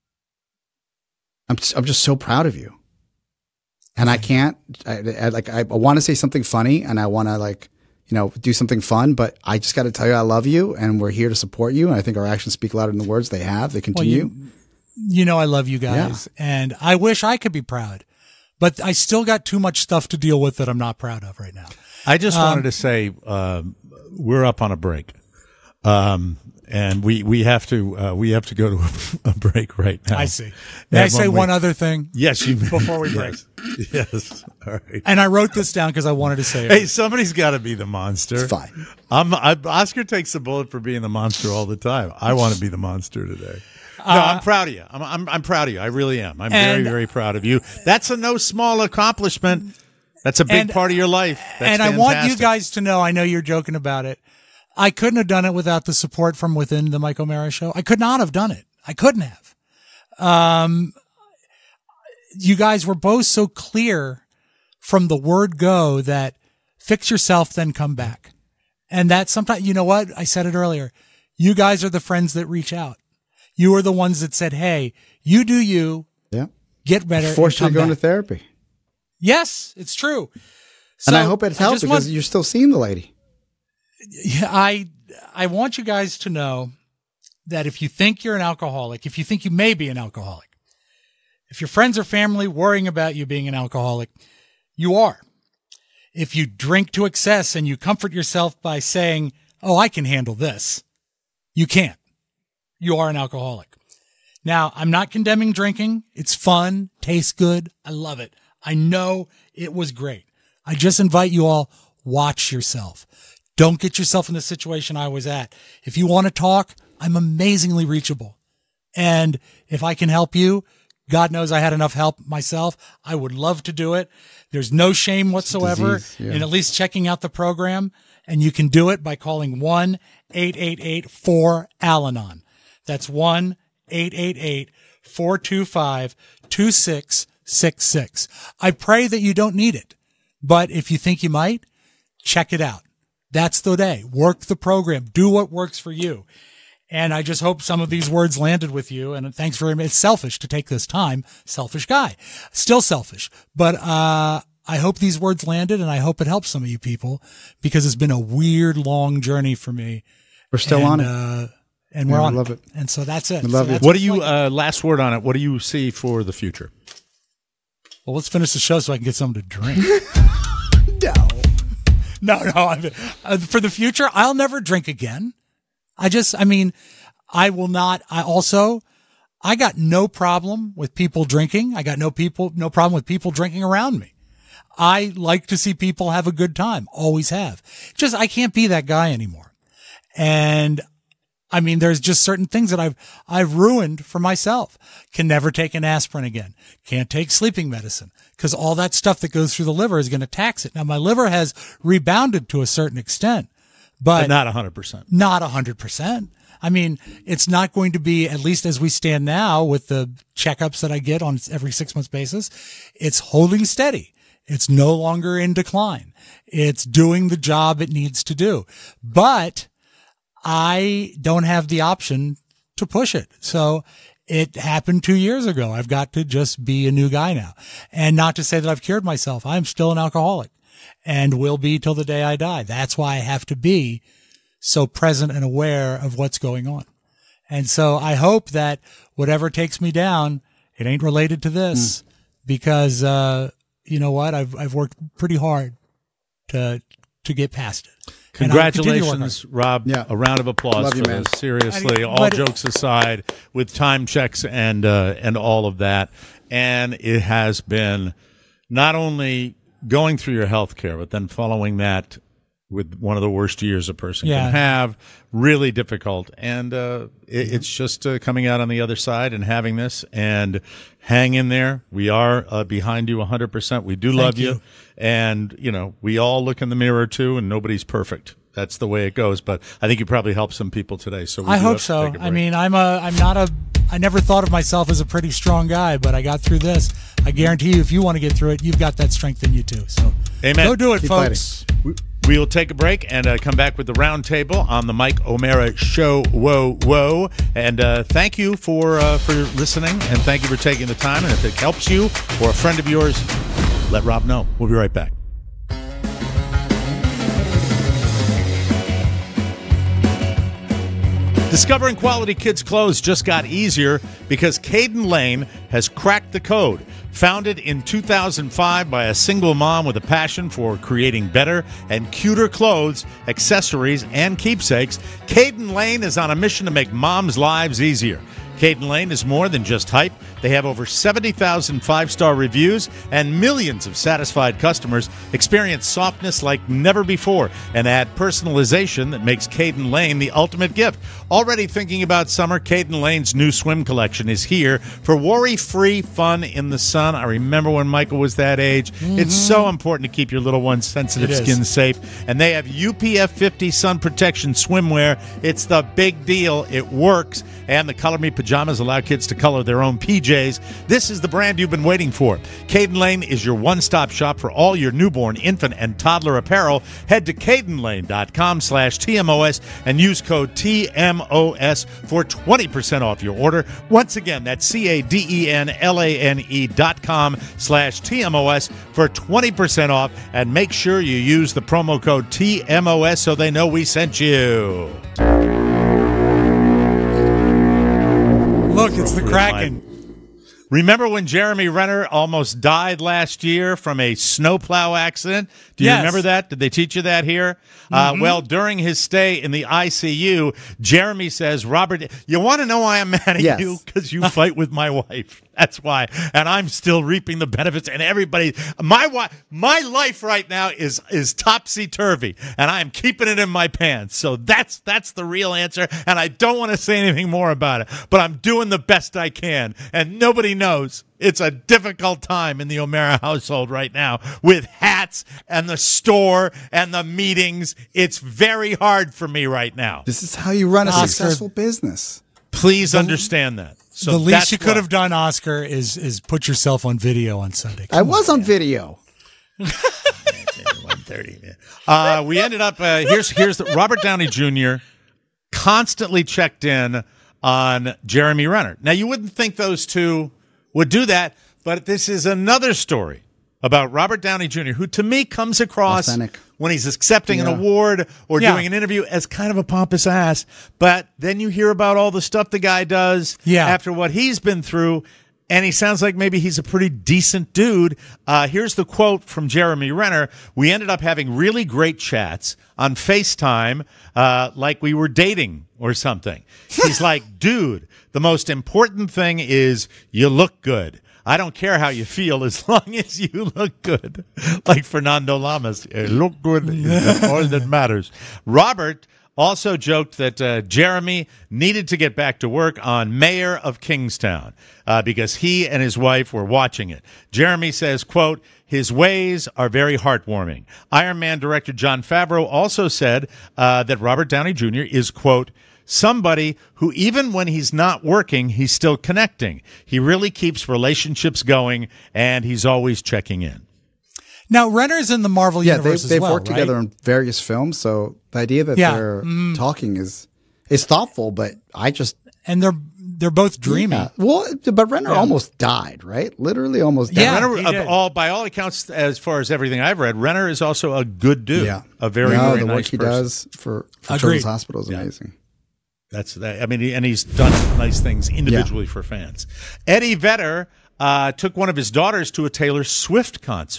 I'm I'm just so proud of you, and I can't I, I like I want to say something funny and I want to like you know do something fun, but I just got to tell you I love you and we're here to support you, and I think our actions speak louder than the words. They have they continue. Well, you, you know I love you guys, yeah. And I wish I could be proud, but I still got too much stuff to deal with that I'm not proud of right now. I just um, wanted to say um, we're up on a break. Um, And we, we have to uh, we have to go to a, a break right now. I see. May and I say we, one other thing? Yes, you may. Before we break. Yes. yes. All right. And I wrote this down because I wanted to say it. Hey, somebody's got to be the monster. It's fine. I'm, I, Oscar takes the bullet for being the monster all the time. I want to be the monster today. No, uh, I'm proud of you. I'm, I'm I'm proud of you. I really am. I'm very very proud of you. That's a no small accomplishment. That's a big and, part of your life. That's and fantastic. I want you guys to know. I know you're joking about it. I couldn't have done it without the support from within the Mike O'Mara Show. I could not have done it. I couldn't have. Um, you guys were both so clear from the word go that fix yourself, then come back. And that sometimes, you know what? I said it earlier. You guys are the friends that reach out. You are the ones that said, hey, you do you. Yeah. Get better. Forced you to go back. into therapy. Yes, it's true. So and I hope it helps because want, you're still seeing the lady. Yeah, I I want you guys to know that if you think you're an alcoholic, if you think you may be an alcoholic, if your friends or family worrying about you being an alcoholic, you are. If you drink to excess and you comfort yourself by saying, oh, I can handle this, you can't. You are an alcoholic. Now, I'm not condemning drinking. It's fun, tastes good. I love it. I know it was great. I just invite you all, watch yourself. Don't get yourself in the situation I was at. If you want to talk, I'm amazingly reachable. And if I can help you, God knows I had enough help myself. I would love to do it. There's no shame whatsoever disease, yeah. in at least checking out the program. And you can do it by calling one eight eight eight four Al Anon. That's one eight eight eight four two five two six six six. I pray that you don't need it, but if you think you might, check it out. That's the day. Work the program. Do what works for you. And I just hope some of these words landed with you. And thanks very much. It's selfish to take this time. Selfish guy. Still selfish. But uh I hope these words landed, and I hope it helps some of you people, because it's been a weird, long journey for me. We're still and, on it. Uh, and we're yeah, on love it. And so that's it. We love so it. What do you, uh, last word on it, what do you see for the future? Well, let's finish the show so I can get something to drink. No. No, no. I, uh, for the future, I'll never drink again. I just, I mean, I will not. I also, I got no problem with people drinking. I got no people, no problem with people drinking around me. I like to see people have a good time. Always have. Just, I can't be that guy anymore. And I mean, there's just certain things that I've, I've ruined for myself. Can never take an aspirin again. Can't take sleeping medicine, because all that stuff that goes through the liver is going to tax it. Now, my liver has rebounded to a certain extent, but, but not a hundred percent. Not a hundred percent. I mean, it's not going to be, at least as we stand now with the checkups that I get on every six months basis, it's holding steady. It's no longer in decline. It's doing the job it needs to do. But I don't have the option to push it. So it happened two years ago. I've got to just be a new guy now. And not to say that I've cured myself. I'm still an alcoholic and will be till the day I die. That's why I have to be so present and aware of what's going on. And so I hope that whatever takes me down, it ain't related to this, mm. because, uh, you know what? I've, I've worked pretty hard to, to get past it. And I'll continue to work Congratulations, Rob. Yeah. A round of applause Love for you, man. this. Seriously, I- all but- jokes aside, with time checks and uh, and all of that, and it has been not only going through your health care, but then following that with one of the worst years a person Yeah. can have, really difficult. And uh, it, it's just uh, coming out on the other side and having this, and hang in there. We are uh, behind you one hundred percent. We do love you. you. And, you know, we all look in the mirror, too, and nobody's perfect. That's the way it goes. But I think you probably helped some people today. So we I do hope have to so. take a I break. mean, I'm a, I'm not a, I never thought of myself as a pretty strong guy, but I got through this. I guarantee you, if you want to get through it, you've got that strength in you too. So, Amen. go do it, Keep folks. We will take a break and uh, come back with the round table on the Mike O'Mara Show. Whoa, whoa. And uh, thank you for uh, for listening, and thank you for taking the time. And if it helps you or a friend of yours, let Rob know. We'll be right back. Discovering quality kids' clothes just got easier because Caden Lane has cracked the code. Founded in two thousand five by a single mom with a passion for creating better and cuter clothes, accessories, and keepsakes, Caden Lane is on a mission to make moms' lives easier. Caden Lane is more than just hype. They have over seventy thousand five-star reviews, and millions of satisfied customers experience softness like never before and add personalization that makes Caden Lane the ultimate gift. Already thinking about summer, Caden Lane's new swim collection is here for worry-free fun in the sun. I remember when Michael was that age. Mm-hmm. It's so important to keep your little one's sensitive It is. skin safe. And they have U P F fifty sun protection swimwear. It's the big deal. It works. And the Color Me pajamas allow kids to color their own P Js. This is the brand you've been waiting for. Caden Lane is your one-stop shop for all your newborn, infant, and toddler apparel. Head to cadenlane.com slash TMOS and use code T M O S for twenty percent off your order. Once again, that's C-A-D-E-N-L-A-N-E dot com slash T-M-O-S for twenty percent off. And make sure you use the promo code T M O S so they know we sent you. Look, it's the Kraken. Remember when Jeremy Renner almost died last year from a snowplow accident? Do you Yes. remember that? Did they teach you that here? Uh, well, during his stay in the I C U, Jeremy says, Robert, you want to know why I'm mad at Yes. you? Because you fight with my wife. That's why. And I'm still reaping the benefits. And everybody, my wife, my life right now is is topsy-turvy. And I'm keeping it in my pants. So that's that's the real answer. And I don't want to say anything more about it. But I'm doing the best I can. And nobody knows. It's a difficult time in the O'Mara household right now with hats and the store and the meetings. It's very hard for me right now. This is how you run a Oscar- successful business. Please understand that. So the least that's you could why. have done, Oscar, is is put yourself on video on Sunday. I was on video. one thirty. Uh, we ended up uh, here's here's the, Robert Downey Junior constantly checked in on Jeremy Renner. Now you wouldn't think those two would do that, but this is another story about Robert Downey Junior, who to me comes across Authentic. when he's accepting Yeah. an award or Yeah. doing an interview as kind of a pompous ass. But then you hear about all the stuff the guy does Yeah. after what he's been through, and he sounds like maybe he's a pretty decent dude. Uh, here's the quote from Jeremy Renner. We ended up having really great chats on FaceTime, uh, like we were dating or something. He's like, dude, the most important thing is you look good. I don't care how you feel as long as you look good. Like Fernando Lamas. You look good is all that matters. Robert also joked that uh, Jeremy needed to get back to work on Mayor of Kingstown uh, because he and his wife were watching it. Jeremy says, quote, his ways are very heartwarming. Iron Man director Jon Favreau also said uh, that Robert Downey Junior is, quote, somebody who even when he's not working, he's still connecting. He really keeps relationships going, and he's always checking in. Now, Renner's in the Marvel Yeah, they, universe as they've well, worked right? together in various films, so the idea that Yeah. they're Mm. talking is is thoughtful. But I just and they're they're both dreamy. yeah. Well, but Renner almost died, right? Literally almost died. Yeah. Renner, he uh, did. all by all accounts, as far as everything I've read, Renner is also a good dude. Yeah, a very, no, very the nice work he person. does for, for Agreed. Children's Hospital is Yeah. amazing. That's that. I mean, he, and he's done nice things individually for fans. Eddie Vedder uh, took one of his daughters to a Taylor Swift concert,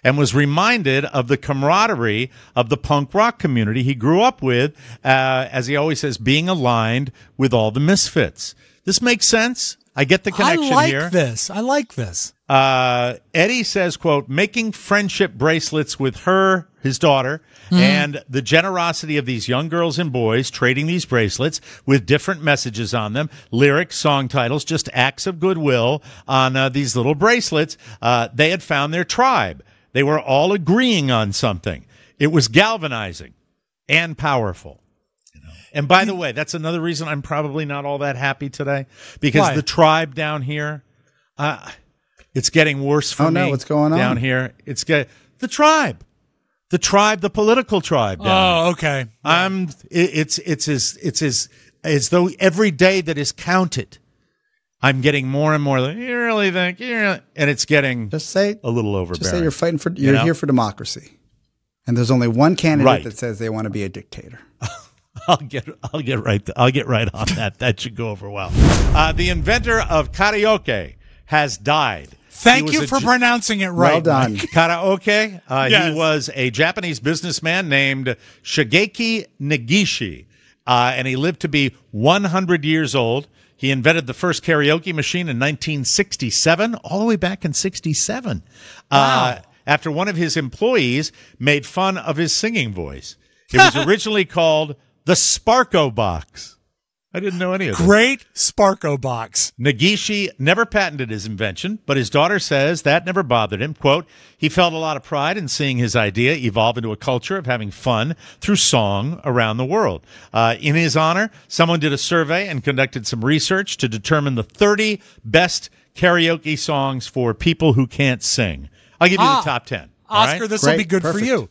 and was reminded of the camaraderie of the punk rock community he grew up with, uh, as he always says, being aligned with all the misfits. This makes sense. I get the connection I like here. this. I like this. Uh, Eddie says, quote, making friendship bracelets with her, his daughter, Mm-hmm. and the generosity of these young girls and boys trading these bracelets with different messages on them, lyrics, song titles, just acts of goodwill on uh, these little bracelets. Uh, they had found their tribe. They were all agreeing on something. It was galvanizing and powerful. And by the way, that's another reason I'm probably not all that happy today, because Why? the tribe down here, uh, it's getting worse for Oh, me. no, what's going on? down here? It's get the tribe, the tribe, the political tribe. Down Oh, here. okay. I'm. It, it's it's as it's as as though every day that is counted, I'm getting more and more. Like, you really think? You really? And it's getting Just say, a little overbearing. just say you're fighting for, you're know? here for democracy. And there's only one candidate Right. that says they want to be a dictator. I'll get I'll get right I'll get right on that. That should go over well. Uh, the inventor of karaoke has died. He Thank was you a for J- pronouncing it right. Well done. Karaoke. Uh, Yes. He was a Japanese businessman named Shigeki Negishi, uh, and he lived to be one hundred years old. He invented the first karaoke machine in nineteen sixty-seven, all the way back in sixty-seven. Uh, after one of his employees made fun of his singing voice. It was originally called the Sparko Box. I didn't know any of this. Great Sparko box. Negishi never patented his invention, but his daughter says that never bothered him. Quote, he felt a lot of pride in seeing his idea evolve into a culture of having fun through song around the world. Uh, in his honor, someone did a survey and conducted some research to determine the thirty best karaoke songs for people who can't sing. I'll give you Ah, the top ten. all Oscar, right? this will be Great. good Perfect. for you.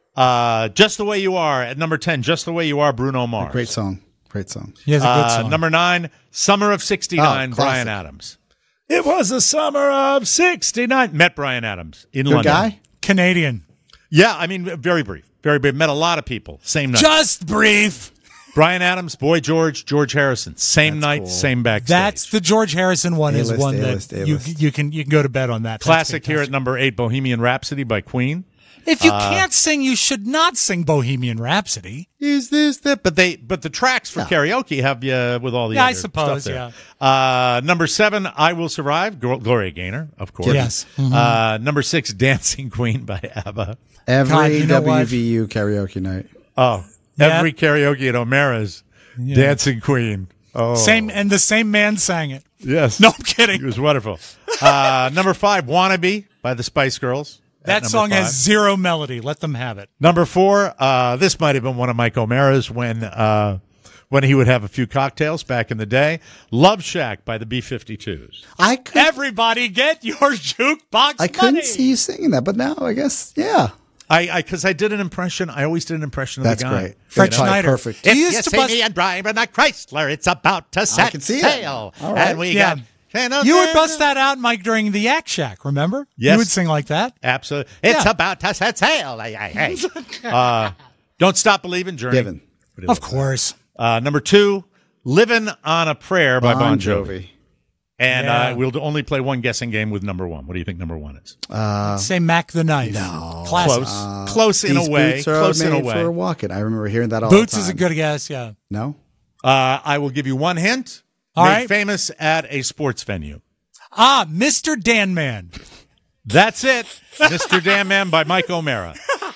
Uh, Just the Way You Are at number ten. Just the Way You Are, Bruno Mars. Great song. Great song. He has a good Uh, song. number nine, Summer of sixty-nine, Oh, Bryan classic. Adams. It was the summer of sixty-nine. Met Bryan Adams in Good London. guy? Canadian. Yeah, I mean, very brief. Very brief. Met a lot of people. Same night. Just brief. Bryan Adams, Boy George, George Harrison. Same That's night, cool. same backstage. That's the George Harrison one is A-list, one A-list, that you A-list. you can you can go to bed on that. That's classic here at fantastic. number eight, Bohemian Rhapsody by Queen. If you can't sing, you should not sing Bohemian Rhapsody. Is this that? But they, but the tracks for Yeah. karaoke have you with all the Yeah, I other suppose, stuff there. Uh, number seven, I Will Survive, Gl- Gloria Gaynor, of course. Yes. Uh, number six, Dancing Queen by ABBA. Every God, you know what? W V U karaoke night. Oh, Yeah. every karaoke at O'Mara's, Dancing Queen. Oh, Same and the same man sang it. yes. No, I'm It kidding. was wonderful. Uh, number five, Wannabe by the Spice Girls. at That number song five. has zero melody. Let them have it. Number four, uh, this might have been one of Mike O'Mara's when uh, when he would have a few cocktails back in the day. Love Shack by the B fifty-twos. I could, Everybody get your jukebox I couldn't money. see you singing that, but now I guess, yeah. I because I, did an impression. I always did an impression of That's the guy. great. Fred That's probably Schneider. Perfect. You used to bust- and driving a Chrysler, it's about to set can see it. sail. All right. And we Yeah. got... You would bust that out, Mike, during the Yak Shack, remember? Yes. You would sing like that. Absolutely. It's Yeah. about to set sail. Hey, hey, hey. uh, Don't Stop Believing, Journey. Given. Of course. Uh, number two, Living on a Prayer by Bon, Jovi. And Yeah. uh, we'll only play one guessing game with number one. What do you think number one is? Say Mac the Knife. No. Classic. Close. Close in These a way. boots are Close in a made way. for walking. I remember hearing that all Boots the time. is a good guess, yeah. No? Uh, I will give you one hint. All Made right. famous at a sports venue. Ah, Mister Dan Man. That's it. Mister Damn Man by Mike O'Mara.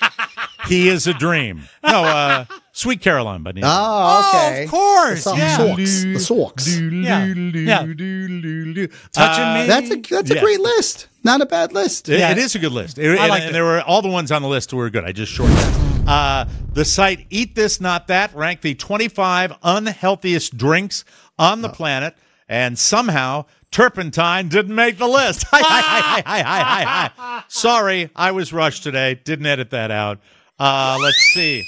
He is a dream. No, uh, Sweet Caroline by Neil. Oh, okay. Oh, of course. The Yeah. socks. The socks. Yeah. Yeah. Touching Uh, me. That's a that's a Yeah. great list. Not a bad list. It, Yeah. it is a good list. It- and, liked and it. there were all the ones on the list were good. I just shortened that. Uh, the site Eat This Not That ranked the twenty-five unhealthiest drinks on the planet, and somehow turpentine didn't make the list. Hi, hi, hi, hi, hi, hi, hi, hi. Sorry, I was rushed today. Didn't edit that out. Uh, let's see.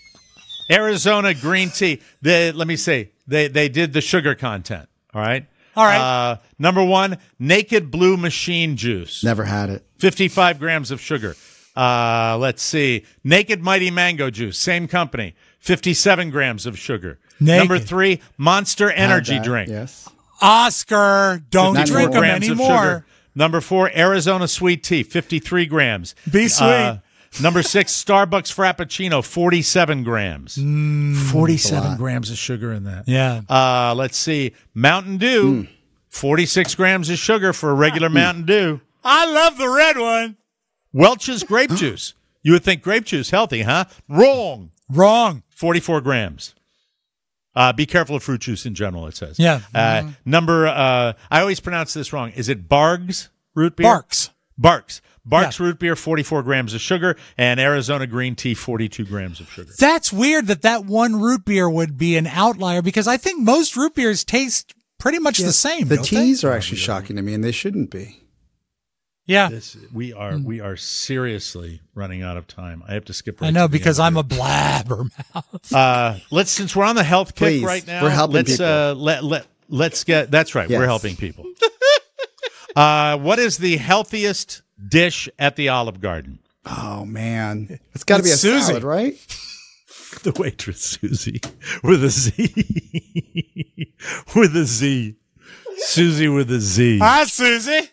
Arizona green tea. They, let me see. They they did the sugar content. All right. All right. Uh, number one, Naked Blue Machine Juice. Never had it. fifty-five grams of sugar. Uh, let's see. Naked Mighty Mango Juice, same company, fifty-seven grams of sugar. Naked. Number three, Monster Had Energy that, drink, Yes. Oscar, don't Not drink them anymore. grams of anymore. sugar. Number four, Arizona sweet tea, fifty-three grams. Be sweet. Uh, number six, Starbucks Frappuccino, forty-seven grams. Mm, forty-seven grams of sugar in that. Yeah. Uh, let's see. Mountain Dew, mm. forty-six grams of sugar for a regular mm. Mountain Dew. I love the red one. Welch's grape juice. You would think grape juice healthy, huh? Wrong. Wrong. forty-four grams. Uh, be careful of fruit juice in general, it says. Yeah. Uh, mm-hmm. Number, uh, I always pronounce this wrong. Is it Bargs root beer? Barks. Barks. Barks yeah. root beer, forty-four grams of sugar, and Arizona green tea, forty-two grams of sugar. That's weird that that one root beer would be an outlier because I think most root beers taste pretty much yeah. the same. The don't teas they? are actually shocking to me, and they shouldn't be. Yeah. This, we are mm. we are seriously running out of time. I have to skip right I know to the because end I'm here. a blabbermouth. Uh, let's since we're on the health kick Please, right now. we're helping let's, people. Uh, let let let's get that's right. Yes. We're helping people. uh, what is the healthiest dish at the Olive Garden? Oh man, it's got to be a Susie. salad, right? The waitress Susie with a Z. With a Z. Susie with a Z. Hi, Susie.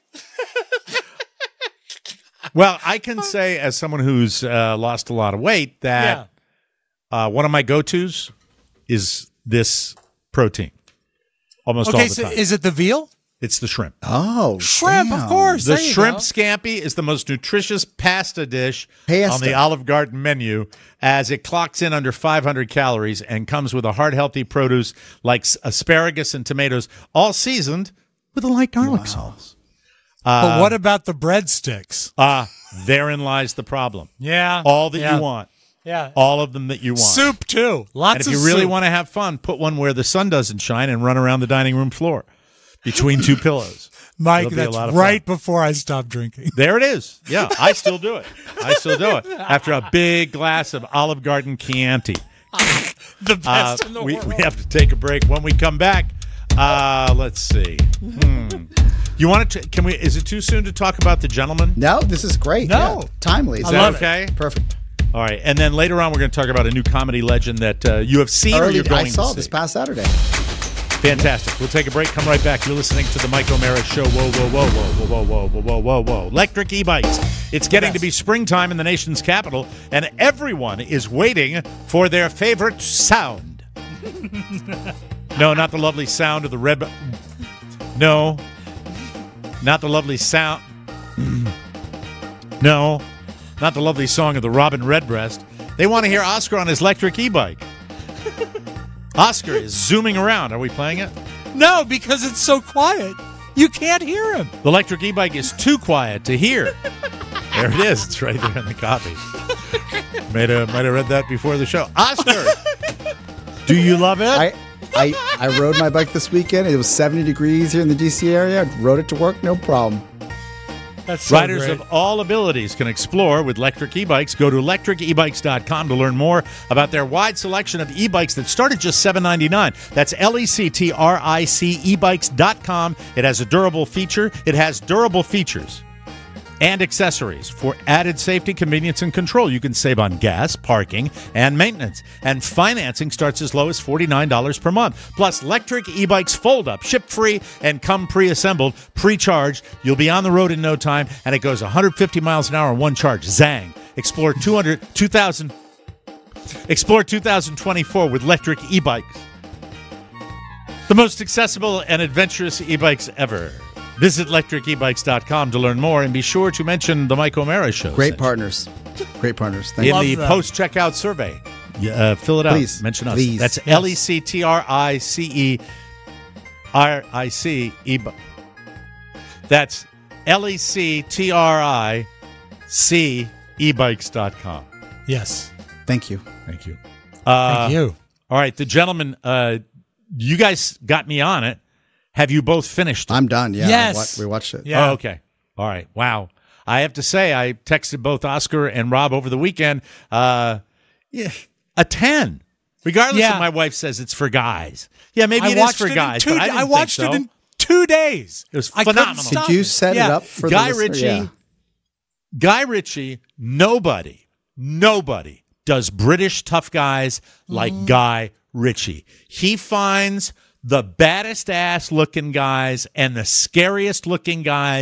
Well, I can say as someone who's uh, lost a lot of weight that yeah. uh, one of my go-tos is this protein. Almost okay, all the so time. Is it the veal? It's the shrimp. Oh, shrimp, damn. of course. The there you shrimp go. scampi is the most nutritious pasta dish Pasta. on the Olive Garden menu, as it clocks in under five hundred calories and comes with a heart healthy produce like asparagus and tomatoes, all seasoned with a light garlic Wow. sauce. But Uh, what about the breadsticks? Ah, uh, therein lies the problem. Yeah. All that yeah. you want. Yeah. All of them that you want. Soup, too. Lots And if of you really soup. want to have fun, put one where the sun doesn't shine and run around the dining room floor between two pillows. Mike, It'll be a that's lot of right fun. before I stopped drinking. There it is. Yeah, I still do it. I still do it. After a big glass of Olive Garden Chianti. The best Uh, in the we, world. we have to take a break. When we come back, uh, let's see. Hmm. You want to? Can we? Is it too soon to talk about The Gentleman? No, this is great. No. Yeah. Timely. Is I that love okay? it. Perfect. All right, and then later on, we're going to talk about a new comedy legend that uh, you have seen or Early, you're going I saw to this see. past Saturday. Fantastic. We'll take a break. Come right back. You're listening to the Mike O'Mara Show. Whoa, whoa, whoa, whoa, whoa, whoa, whoa, whoa, whoa, whoa. Electric e-bikes. It's getting to be springtime in the nation's capital, and everyone is waiting for their favorite sound. No, not the lovely sound of the red. No, not the lovely sound. No, not the lovely song of the Robin Redbreast. They want to hear Oscar on his electric e-bike. Oscar is zooming around. Are we playing it? No, because it's so quiet. You can't hear him. The electric e-bike is too quiet to hear. There it is. It's right there in the copy. Might have, might have read that before the show. Oscar, do you love it? I, I I rode my bike this weekend. It was seventy degrees here in the D C area. I rode it to work, no problem. That's so Riders great. of all abilities can explore with electric e-bikes. Go to electric e bikes dot com to learn more about their wide selection of e-bikes that start at just seven ninety-nine. That's L E C T R I C e bikes dot com. It has a durable feature. It has durable features and accessories for added safety, convenience, and control. You can save on gas, parking, and maintenance. And financing starts as low as forty-nine dollars per month. Plus, electric e-bikes fold up, ship free, and come pre-assembled, pre-charged. You'll be on the road in no time, and it goes one hundred fifty miles an hour on one charge. Zang. Explore two hundred, two thousand, explore two thousand twenty-four with electric e-bikes. The most accessible and adventurous e-bikes ever. Visit electric e bikes dot com to learn more, and be sure to mention the Mike O'Mara Show. Great partners. Great partners. Thank In you. the them. post-checkout survey. Uh, fill it out. Please. Mention us. Please. That's Yes. L E C T R I C E R I C E. That's L E C T R I C e bikes dot com. Yes. Thank you. Thank you. Uh, Thank you. All right, the gentleman, uh, you guys got me on it. Have you both finished it? I'm done. Yeah. Yes. We watched it. Yeah. Oh, okay. All right. Wow. I have to say, I texted both Oscar and Rob over the weekend. Uh, yeah, a ten, regardless Yeah. if my wife says it's for guys. Yeah, maybe I it is watched for it in guys, two. but I didn't I watched think so. it in two days. It was I couldn't phenomenal. stop Did you it. set Yeah. it up for Guy the listener? Ritchie. Yeah. Guy Ritchie. Nobody, nobody does British tough guys like Mm-hmm. Guy Ritchie. He finds the baddest ass looking guys and the scariest looking guys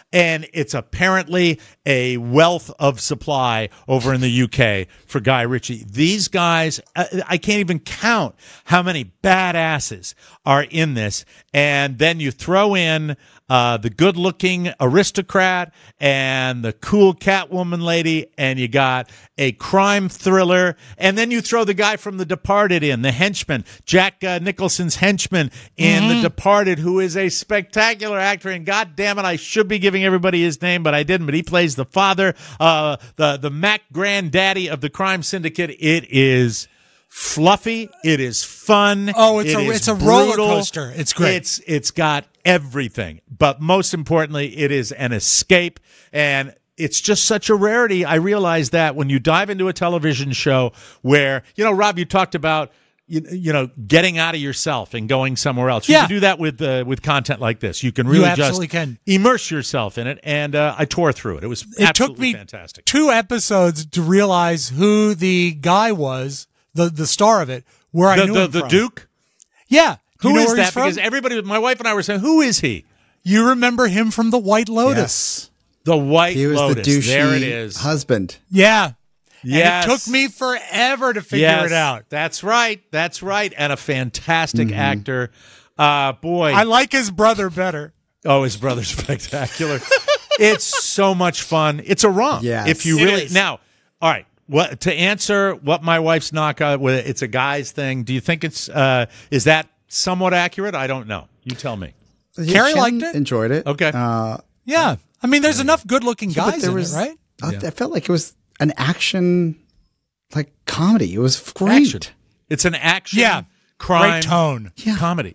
And it's apparently a wealth of supply over in the U K for Guy Ritchie. These guys, I can't even count how many badasses are in this. And then you throw in uh, the good-looking aristocrat and the cool Catwoman lady, and you got a crime thriller. And then you throw the guy from The Departed in, the henchman, Jack uh, Nicholson's henchman in Mm-hmm. The Departed, who is a spectacular actor. And God damn it, I should be giving everybody his name, but I didn't. But he plays the father, uh, the the Mac granddaddy of the crime syndicate. It is fluffy. It is fun. Oh, it's it a is it's a roller brutal. coaster. It's great. It's it's got everything, but most importantly, it is an escape, and it's just such a rarity. I realize that when you dive into a television show where, you know, Rob, you talked about you, you know getting out of yourself and going somewhere else. You Yeah. can do that with uh, with content like this. You can really absolutely just can. immerse yourself in it, and uh, I tore through it. It was It absolutely took me fantastic. two episodes to realize who the guy was, the the star of it, where I The knew the, him the from. Duke. Yeah. Do Who you know is where he's that? from? Because everybody, my wife and I were saying, who is he? You remember him from The White Lotus. Yes. The White He was Lotus. the douchey There it is. husband. Yeah. Yes. And it took me forever to figure Yes, it out. That's right. That's right. And a fantastic actor. Uh, boy. I like his brother better. oh, his brother's spectacular. It's so much fun. It's a romp. Yes. If you It really is. now, all right. What to answer what my wife's knockout with? It's a guy's thing. Do you think it's uh, is that somewhat accurate? I don't know. You tell me. Carrie Shannon liked it? Enjoyed it. Okay. Uh, Yeah. I mean, there's enough good-looking but guys there in was, it, right? I, I felt like it was an action, like comedy. It was great. Action. It's an action. Yeah. Crime. Great tone. Yeah. Comedy.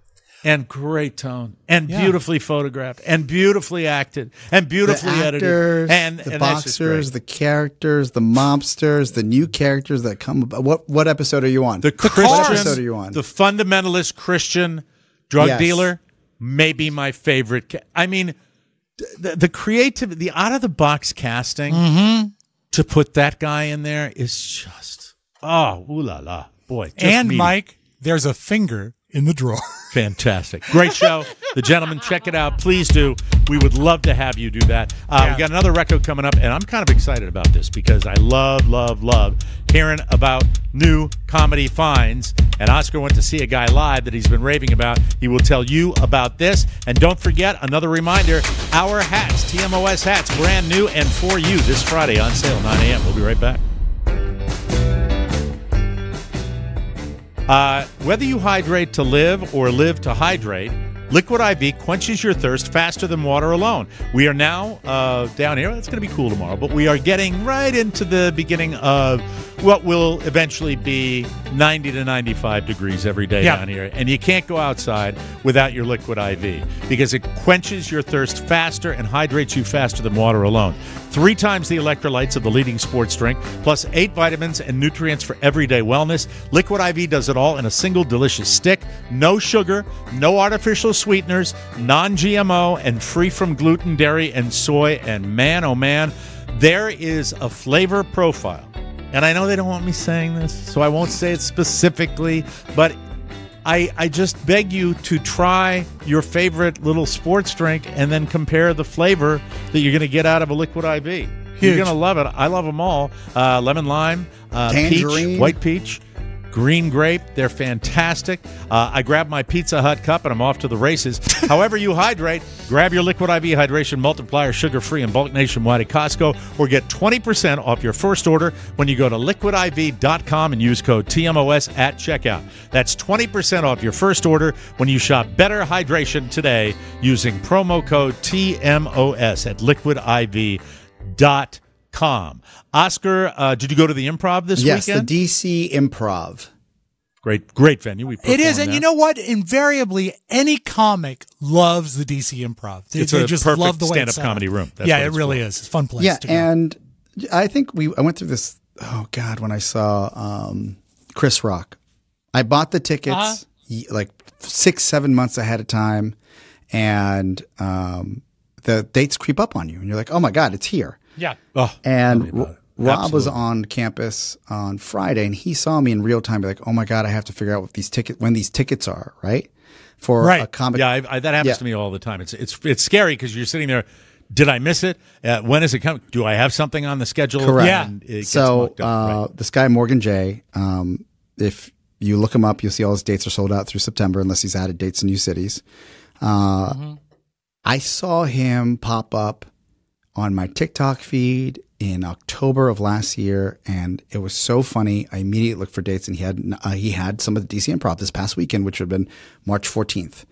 And great tone, and Yeah. beautifully photographed, and beautifully acted, and The beautifully edited, actors, and the and that's just boxers, great. the characters, the mobsters, the new characters that come. What what episode are you on? the what Christian, episode are you on? the fundamentalist Christian drug Yes. dealer, may be my favorite. ca- I mean, the, the creative, the out of the box casting Mm-hmm. to put that guy in there is just oh, ooh la la, boy! Just And, meaty. Mike, there's a finger in the drawer. Fantastic. Great show. The gentlemen, check it out. Please do. We would love to have you do that. Uh, Yeah. We got another record coming up, and I'm kind of excited about this because I love, love, love hearing about new comedy finds. And Oscar went to see a guy live that he's been raving about. He will tell you about this. And don't forget, another reminder, our hats, T M O S hats, brand new and for you this Friday on sale, nine a.m. We'll be right back. Uh, whether you hydrate to live or live to hydrate, Liquid I V quenches your thirst faster than water alone. We are now uh, down here. It's going to be cool tomorrow, but we are getting right into the beginning of what will eventually be ninety to ninety-five degrees every day Yeah. down here. And you can't go outside without your Liquid I V because it quenches your thirst faster and hydrates you faster than water alone. Three times the electrolytes of the leading sports drink, plus eight vitamins and nutrients for everyday wellness. Liquid I V does it all in a single delicious stick. No sugar, no artificial sweeteners, non-G M O, and free from gluten, dairy, and soy. And man, oh man, there is a flavor profile. And I know they don't want me saying this, so I won't say it specifically, but I, I just beg you to try your favorite little sports drink and then compare the flavor that you're going to get out of a Liquid I V. You're Huge. going to love it. I love them all. Uh, lemon lime, uh, peach, Tangerine. white peach, green grape. They're fantastic. Uh, I grabbed my Pizza Hut cup and I'm off to the races. However you hydrate, grab your Liquid I V Hydration Multiplier sugar-free in bulk nationwide at Costco or get twenty percent off your first order when you go to liquid I V dot com and use code T M O S at checkout. That's twenty percent off your first order when you shop Better Hydration today using promo code T M O S at liquid I V dot com. Oscar, uh, did you go to the Improv this yes, weekend? the D C Improv. Great, great venue. We It is, performed and there. you know what? Invariably, any comic loves the D C Improv. They, It's they a just perfect love the way stand-up it's set up. comedy room. That's yeah, what it it's really for. is. It's a fun place Yeah, to go. and I think we I went through this. Oh God, when I saw um, Chris Rock, I bought the tickets Uh-huh. y- like six, seven months ahead of time, and um, the dates creep up on you, and you're like, oh my God, it's here. yeah. Oh, And about R- it. Rob was Absolutely. on campus on Friday, and he saw me in real time. Be like, "Oh my God, I have to figure out what these ticket when these tickets are right for Right. a comic." yeah, I, I, that happens Yeah. to me all the time. It's it's it's scary because you're sitting there Did I miss it? Uh, when is it coming? Do I have something on the schedule? Correct. Yeah. And it gets So mucked up? uh, Right. this guy Morgan J, um, if you look him up, you'll see all his dates are sold out through September, unless he's added dates in new cities. Uh, Mm-hmm. I saw him pop up on my TikTok feed in October of last year, and it was so funny. I immediately looked for dates, and he had uh, he had some of the D C Improv this past weekend, which would have been March fourteenth.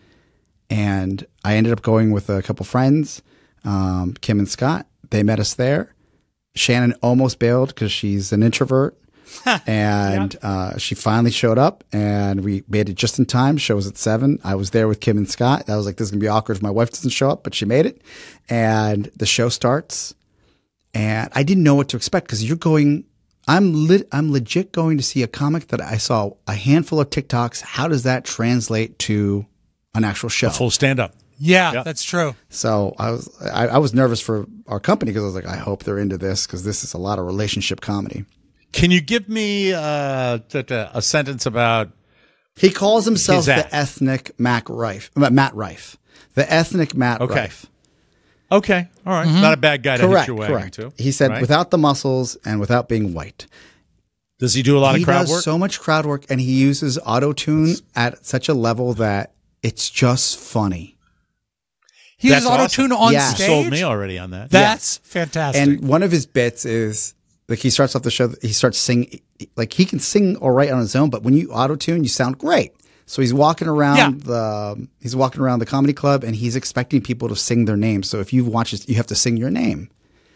And I ended up going with a couple friends, um, Kim and Scott. They met us there. Shannon almost bailed because she's an introvert. and uh, she finally showed up, and we made it just in time. Show was at seven. I was there with Kim and Scott. I was like, this is going to be awkward if my wife doesn't show up, but she made it. And the show starts, and I didn't know what to expect because you're going – I'm lit, I'm legit going to see a comic that I saw a handful of TikToks. How does that translate to an actual show? A full stand-up. Yeah, Yep. that's true. So I was I, I was nervous for our company because I was like, I hope they're into this because this is a lot of relationship comedy. Can you give me uh, t- t- a sentence about He calls himself His the act. ethnic Mac Rife, uh, Matt Rife, the ethnic Matt Okay. Rife. Okay, all right. Not a bad guy to Correct, hit your wagon correct. to. He said right? without the muscles and without being white. Does he do a lot he of crowd does work? so much crowd work, and he uses auto tune at such a level that it's just funny. He That's uses auto tune awesome. on Yeah. You stage. sold me already on that. That's fantastic. And one of his bits is like he starts off the show, he starts singing, like he can sing all right on his own, but when you auto tune, you sound great. So he's walking around Yeah. the he's walking around the comedy club, and he's expecting people to sing their name. So if you watch it, you have to sing your name.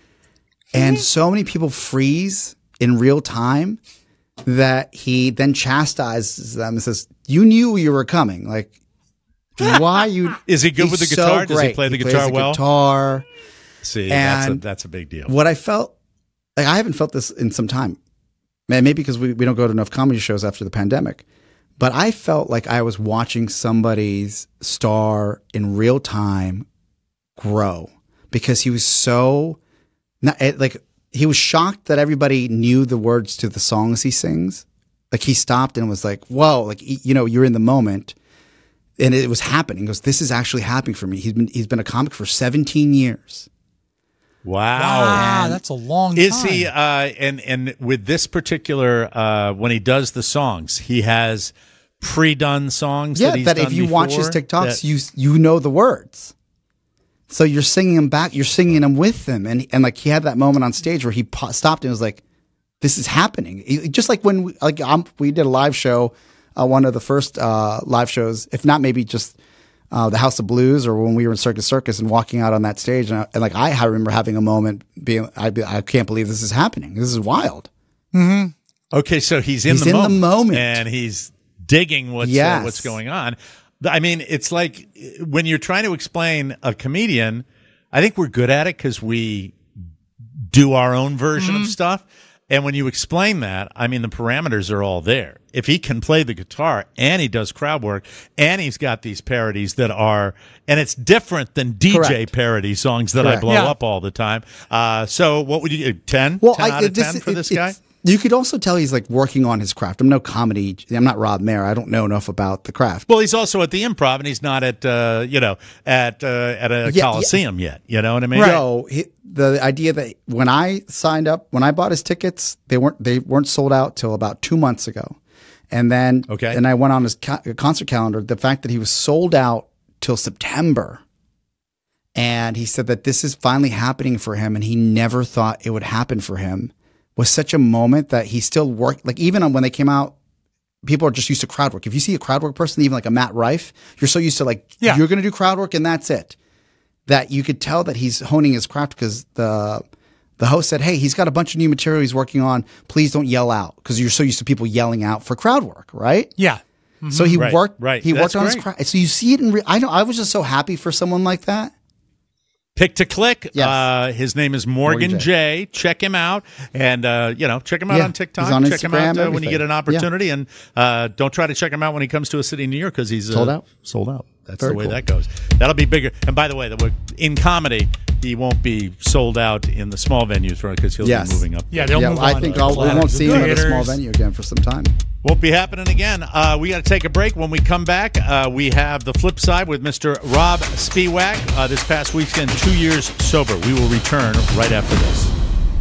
And so many people freeze in real time that he then chastises them and says, "You knew you were coming. Like, why you?" Is he good with the He's guitar? So Does he great. play the plays guitar the well? Guitar. See, that's a, And that's a big deal. What I felt, like I haven't felt this in some time. Man, maybe because we, we don't go to enough comedy shows after the pandemic. But I felt like I was watching somebody's star in real time grow because he was so not it, like he was shocked that everybody knew the words to the songs he sings. Like he stopped and was like, "Whoa!" Like you know, you're in the moment, and it was happening. He goes, "This is actually happening for me." He's been he's been a comic for seventeen years. Wow. wow, that's a long Is time. he uh and and with this particular uh when he does the songs, he has pre-done songs Yeah, that he's that done if you watch his before TikToks, that- you you know the words. So you're singing them back. You're singing them with them, and and like he had that moment on stage where he pa- stopped and was like, "This is happening." He- just like when we, like I'm, we did a live show, uh, one of the first uh, live shows, if not maybe just uh, the House of Blues, or when we were in Circus Circus and walking out on that stage, and, I, and like I, I remember having a moment being, I be, I can't believe this is happening. This is wild. Okay, so he's in, He's the, in the moment, moment. and he's digging what's uh, Yes. what's going on. I mean, it's like when you're trying to explain a comedian, I think we're good at it because we do our own version Mm-hmm. of stuff. And when you explain that, I mean, the parameters are all there. If he can play the guitar and he does crowd work and he's got these parodies that are, and it's different than D J Correct. parody songs that I Correct. blow Yeah. up all the time. Uh, so what would you, ten? Well, ten I, out of this, ten for it- this it's- guy? You could also tell he's like working on his craft. I'm no comedy. I'm not Rob Mayer. I don't know enough about the craft. Well, he's also at the Improv, and he's not at uh, you know at uh, at a Yeah, Coliseum yet. You know what I mean? So he, the idea that when I signed up, when I bought his tickets, they weren't they weren't sold out till about two months ago, and then Okay. and I went on his ca- concert calendar. The fact that he was sold out till September, and he said that this is finally happening for him, and he never thought it would happen for him. Was such a moment that he still worked. Like even when they came out, people are just used to crowd work. If you see a crowd work person, even like a Matt Rife, you're so used to like Yeah. you're going to do crowd work and that's it. That you could tell that he's honing his craft because the the host said, "Hey, he's got a bunch of new material he's working on. Please don't yell out because you're so used to people yelling out for crowd work, right?" yeah. So he Right, worked. right. He That's worked on his great. craft. So you see it in. Re- I know. I was just so happy for someone like that. Pick to Click. Yes. Uh, his name is Morgan, Morgan J. Check him out, and uh, you know, check him out Yeah, on TikTok. he's on check him out Instagram, uh, when you get everything. an opportunity, and uh, don't try to check him out when he comes to a city in New York because he's uh, Sold out. Sold out. That's Very the way cool. that goes. That'll be bigger. And by the way, the, in comedy, he won't be sold out in the small venues, right? Because he'll Yes. be moving up. Yeah, they'll Yeah, move I on think to I'll, we won't ladders see and him at a small theaters. venue again for some time. Won't be happening again. Uh, we got to take a break. When we come back, uh, we have the flip side with Mister Rob Spiewak. Uh, this past weekend, two years sober. We will return right after this.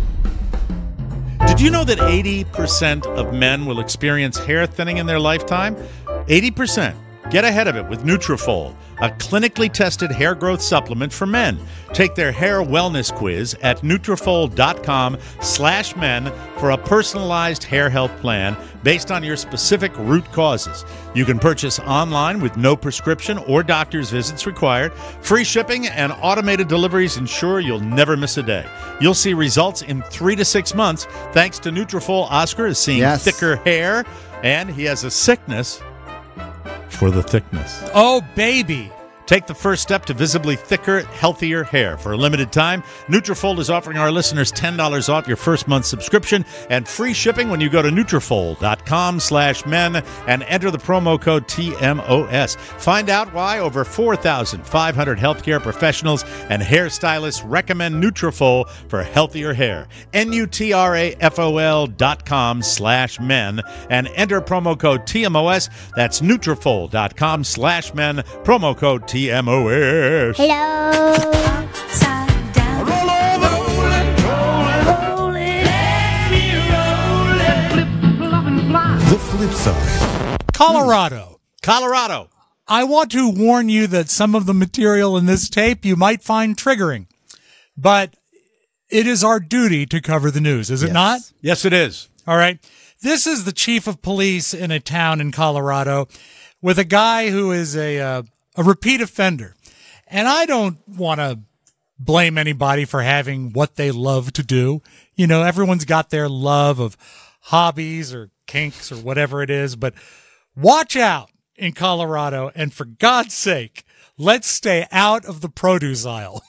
Did you know that eighty percent of men will experience hair thinning in their lifetime? eighty percent. Get ahead of it with Nutrafol, a clinically tested hair growth supplement for men. Take their hair wellness quiz at Nutrafol.com slash men for a personalized hair health plan based on your specific root causes. You can purchase online with no prescription or doctor's visits required. Free shipping and automated deliveries ensure you'll never miss a day. You'll see results in three to six months thanks to Nutrafol. Oscar is seeing Yes. thicker hair, and he has a sickness for the thickness. Oh, baby. Take the first step to visibly thicker, healthier hair. For a limited time, Nutrafol is offering our listeners ten dollars off your first month subscription and free shipping when you go to Nutrafol.com slash men and enter the promo code T M O S. Find out why over four thousand five hundred healthcare professionals and hairstylists recommend Nutrafol for healthier hair. N-U-T-R-A-F-O-L dot com slash men and enter promo code T M O S. That's Nutrafol.com slash men, promo code T M O S. Hello. Upside down. Roll over. Roll it, roll it, roll it. Let me roll it. Flip, flop, and fly. The flip side. Colorado. Colorado. I want to warn you that some of the material in this tape you might find triggering, but it is our duty to cover the news, is it Yes. not? Yes, it is. All right. This is the chief of police in a town in Colorado with a guy who is a uh, a repeat offender. And I don't want to blame anybody for having what they love to do. You know, everyone's got their love of hobbies or kinks or whatever it is, but watch out in Colorado. And for God's sake, let's stay out of the produce aisle.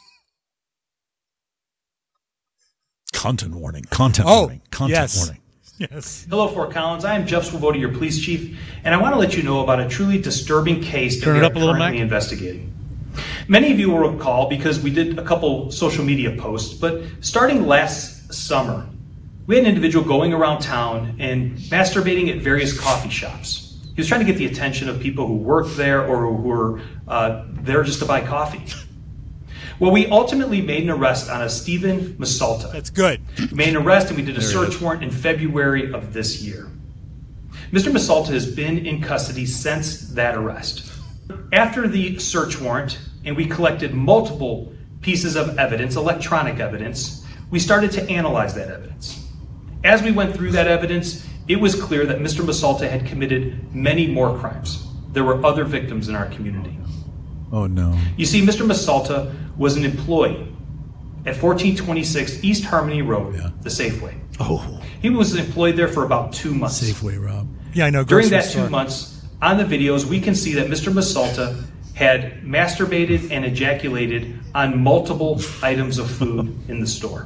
Content warning. Content Oh, warning. Content yes. warning. Yes. Hello, Fort Collins. I am Jeff Swoboda, your police chief, and I want to let you know about a truly disturbing case that Turn we it are up a little, currently Mac. investigating. Many of you will recall because we did a couple social media posts, but starting last summer, we had an individual going around town and masturbating at various coffee shops. He was trying to get the attention of people who worked there or who were uh, there just to buy coffee. Well, we ultimately made an arrest on a Stephen Masalta. That's good. We made an arrest and we did a search warrant in February of this year. Mister Masalta has been in custody since that arrest. After the search warrant, and we collected multiple pieces of evidence, electronic evidence, we started to analyze that evidence. As we went through that evidence, it was clear that Mister Masalta had committed many more crimes. There were other victims in our community. Oh, no. You see, Mister Masalta was an employee at fourteen twenty-six East Harmony Road, Yeah. the Safeway. Oh, He was employed there for about two months. Safeway, Rob. Yeah, I know. During grocery that store. two months, on the videos, we can see that Mister Masalta had masturbated and ejaculated on multiple items of food in the store.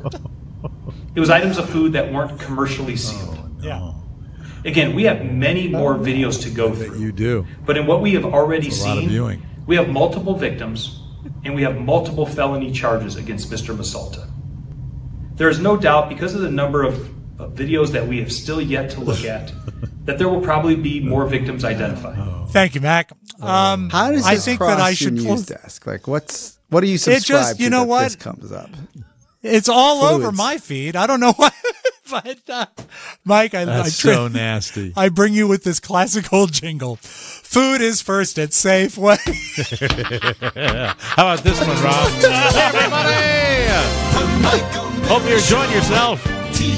It was items of food that weren't commercially sealed. Yeah. Again, we have many more videos to go through. You do. But in what we have already That's a lot of seen, viewing. we have multiple victims and we have multiple felony charges against Mister Masalta. There is no doubt, because of the number of, of videos that we have still yet to look at, that there will probably be more victims identified. Thank you, Mac. Um, How does I this think cross that I your should news close. desk? Like, what's what do you subscribe just- you to know that what? this comes up? It's all over Fluids. my feed. I don't know why, but uh, Mike, I, I, That's tri- so nasty. I bring you with this classic old jingle. Food is first at Safeway. How about this one, Rob? Everybody! Hope you're enjoying yourself.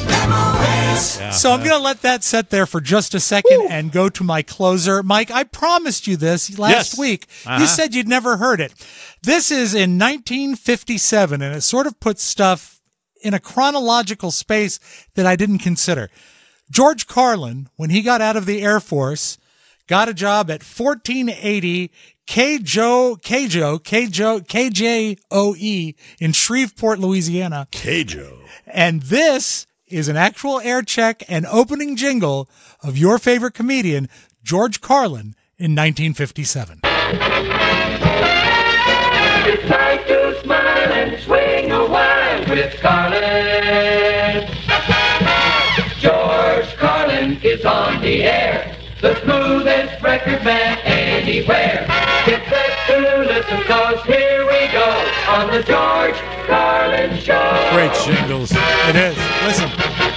Yeah. So I'm going to let that set there for just a second and go to my closer. Mike, I promised you this last Yes. week. Uh-huh. You said you'd never heard it. This is in nineteen fifty-seven, and it sort of puts stuff in a chronological space that I didn't consider. George Carlin, when he got out of the Air Force, got a job at fourteen eighty K J O, K J O, K J O, K J O E in Shreveport, Louisiana. K-Joe. And this is an actual air check and opening jingle of your favorite comedian, George Carlin, in nineteen fifty-seven. It's time to smile and swing a while with Carlin. George Carlin is on the air. the smoothest record man anywhere. Get set to listen, cause here we go on the George Carlin Show. Great shingles. It is. Listen.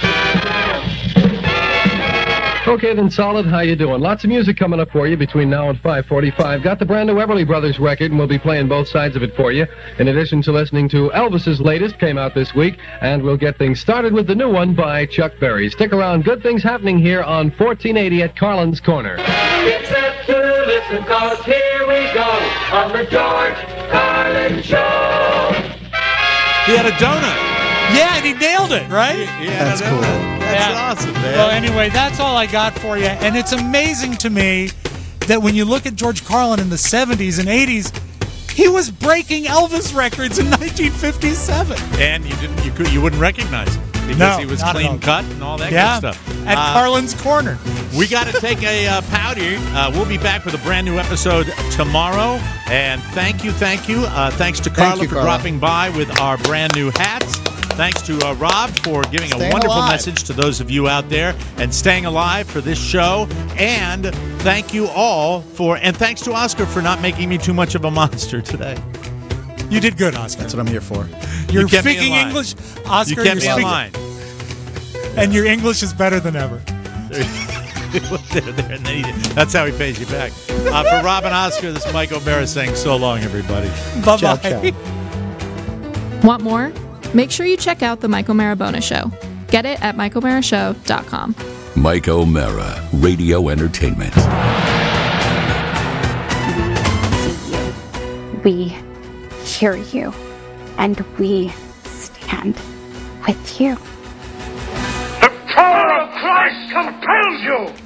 Okay, then, Solid, how you doing? Lots of music coming up for you between now and five forty-five. Got the brand new Everly Brothers record, and we'll be playing both sides of it for you. In addition to listening to Elvis's latest, came out this week, and we'll get things started with the new one by Chuck Berry. Stick around. Good things happening here on fourteen eighty at Carlin's Corner. Get set to listen, cause here we go on the George Carlin Show. He had a donut. Yeah, and he nailed it, right? Yeah, That's cool. That's Yeah. awesome, man. Well, anyway, that's all I got for you. And it's amazing to me that when you look at George Carlin in the seventies and eighties, he was breaking Elvis records in nineteen fifty-seven. And you didn't, you could, you wouldn't recognize him because No, he was not at clean all. cut and all that Yeah, good stuff. at Uh, Carlin's Corner. We got to take a uh, powder. Uh, we'll be back with a brand new episode tomorrow. And thank you, thank you. Uh, thanks to Carla you, for Carla. dropping by with our brand new hats. Thanks to uh, Rob for giving Staying a wonderful alive. message to those of you out there and staying alive for this show. And thank you all for, and thanks to Oscar for not making me too much of a monster today. You did good, Oscar. That's what I'm here for. You're You kept me in speaking line. English. Oscar, You kept me you're in speaking, line. and your English is better than ever. There, there, and then he- That's how he pays you back. Uh, for Rob and Oscar, this is Mike O'Mara saying so long, everybody. Bye-bye. Ciao, ciao. Want more? Make sure you check out The Mike O'Mara Bonus Show. Get it at mike o'mara show dot com. Mike O'Mara, Radio Entertainment. We hear you, and we stand with you. The power of Christ compels you.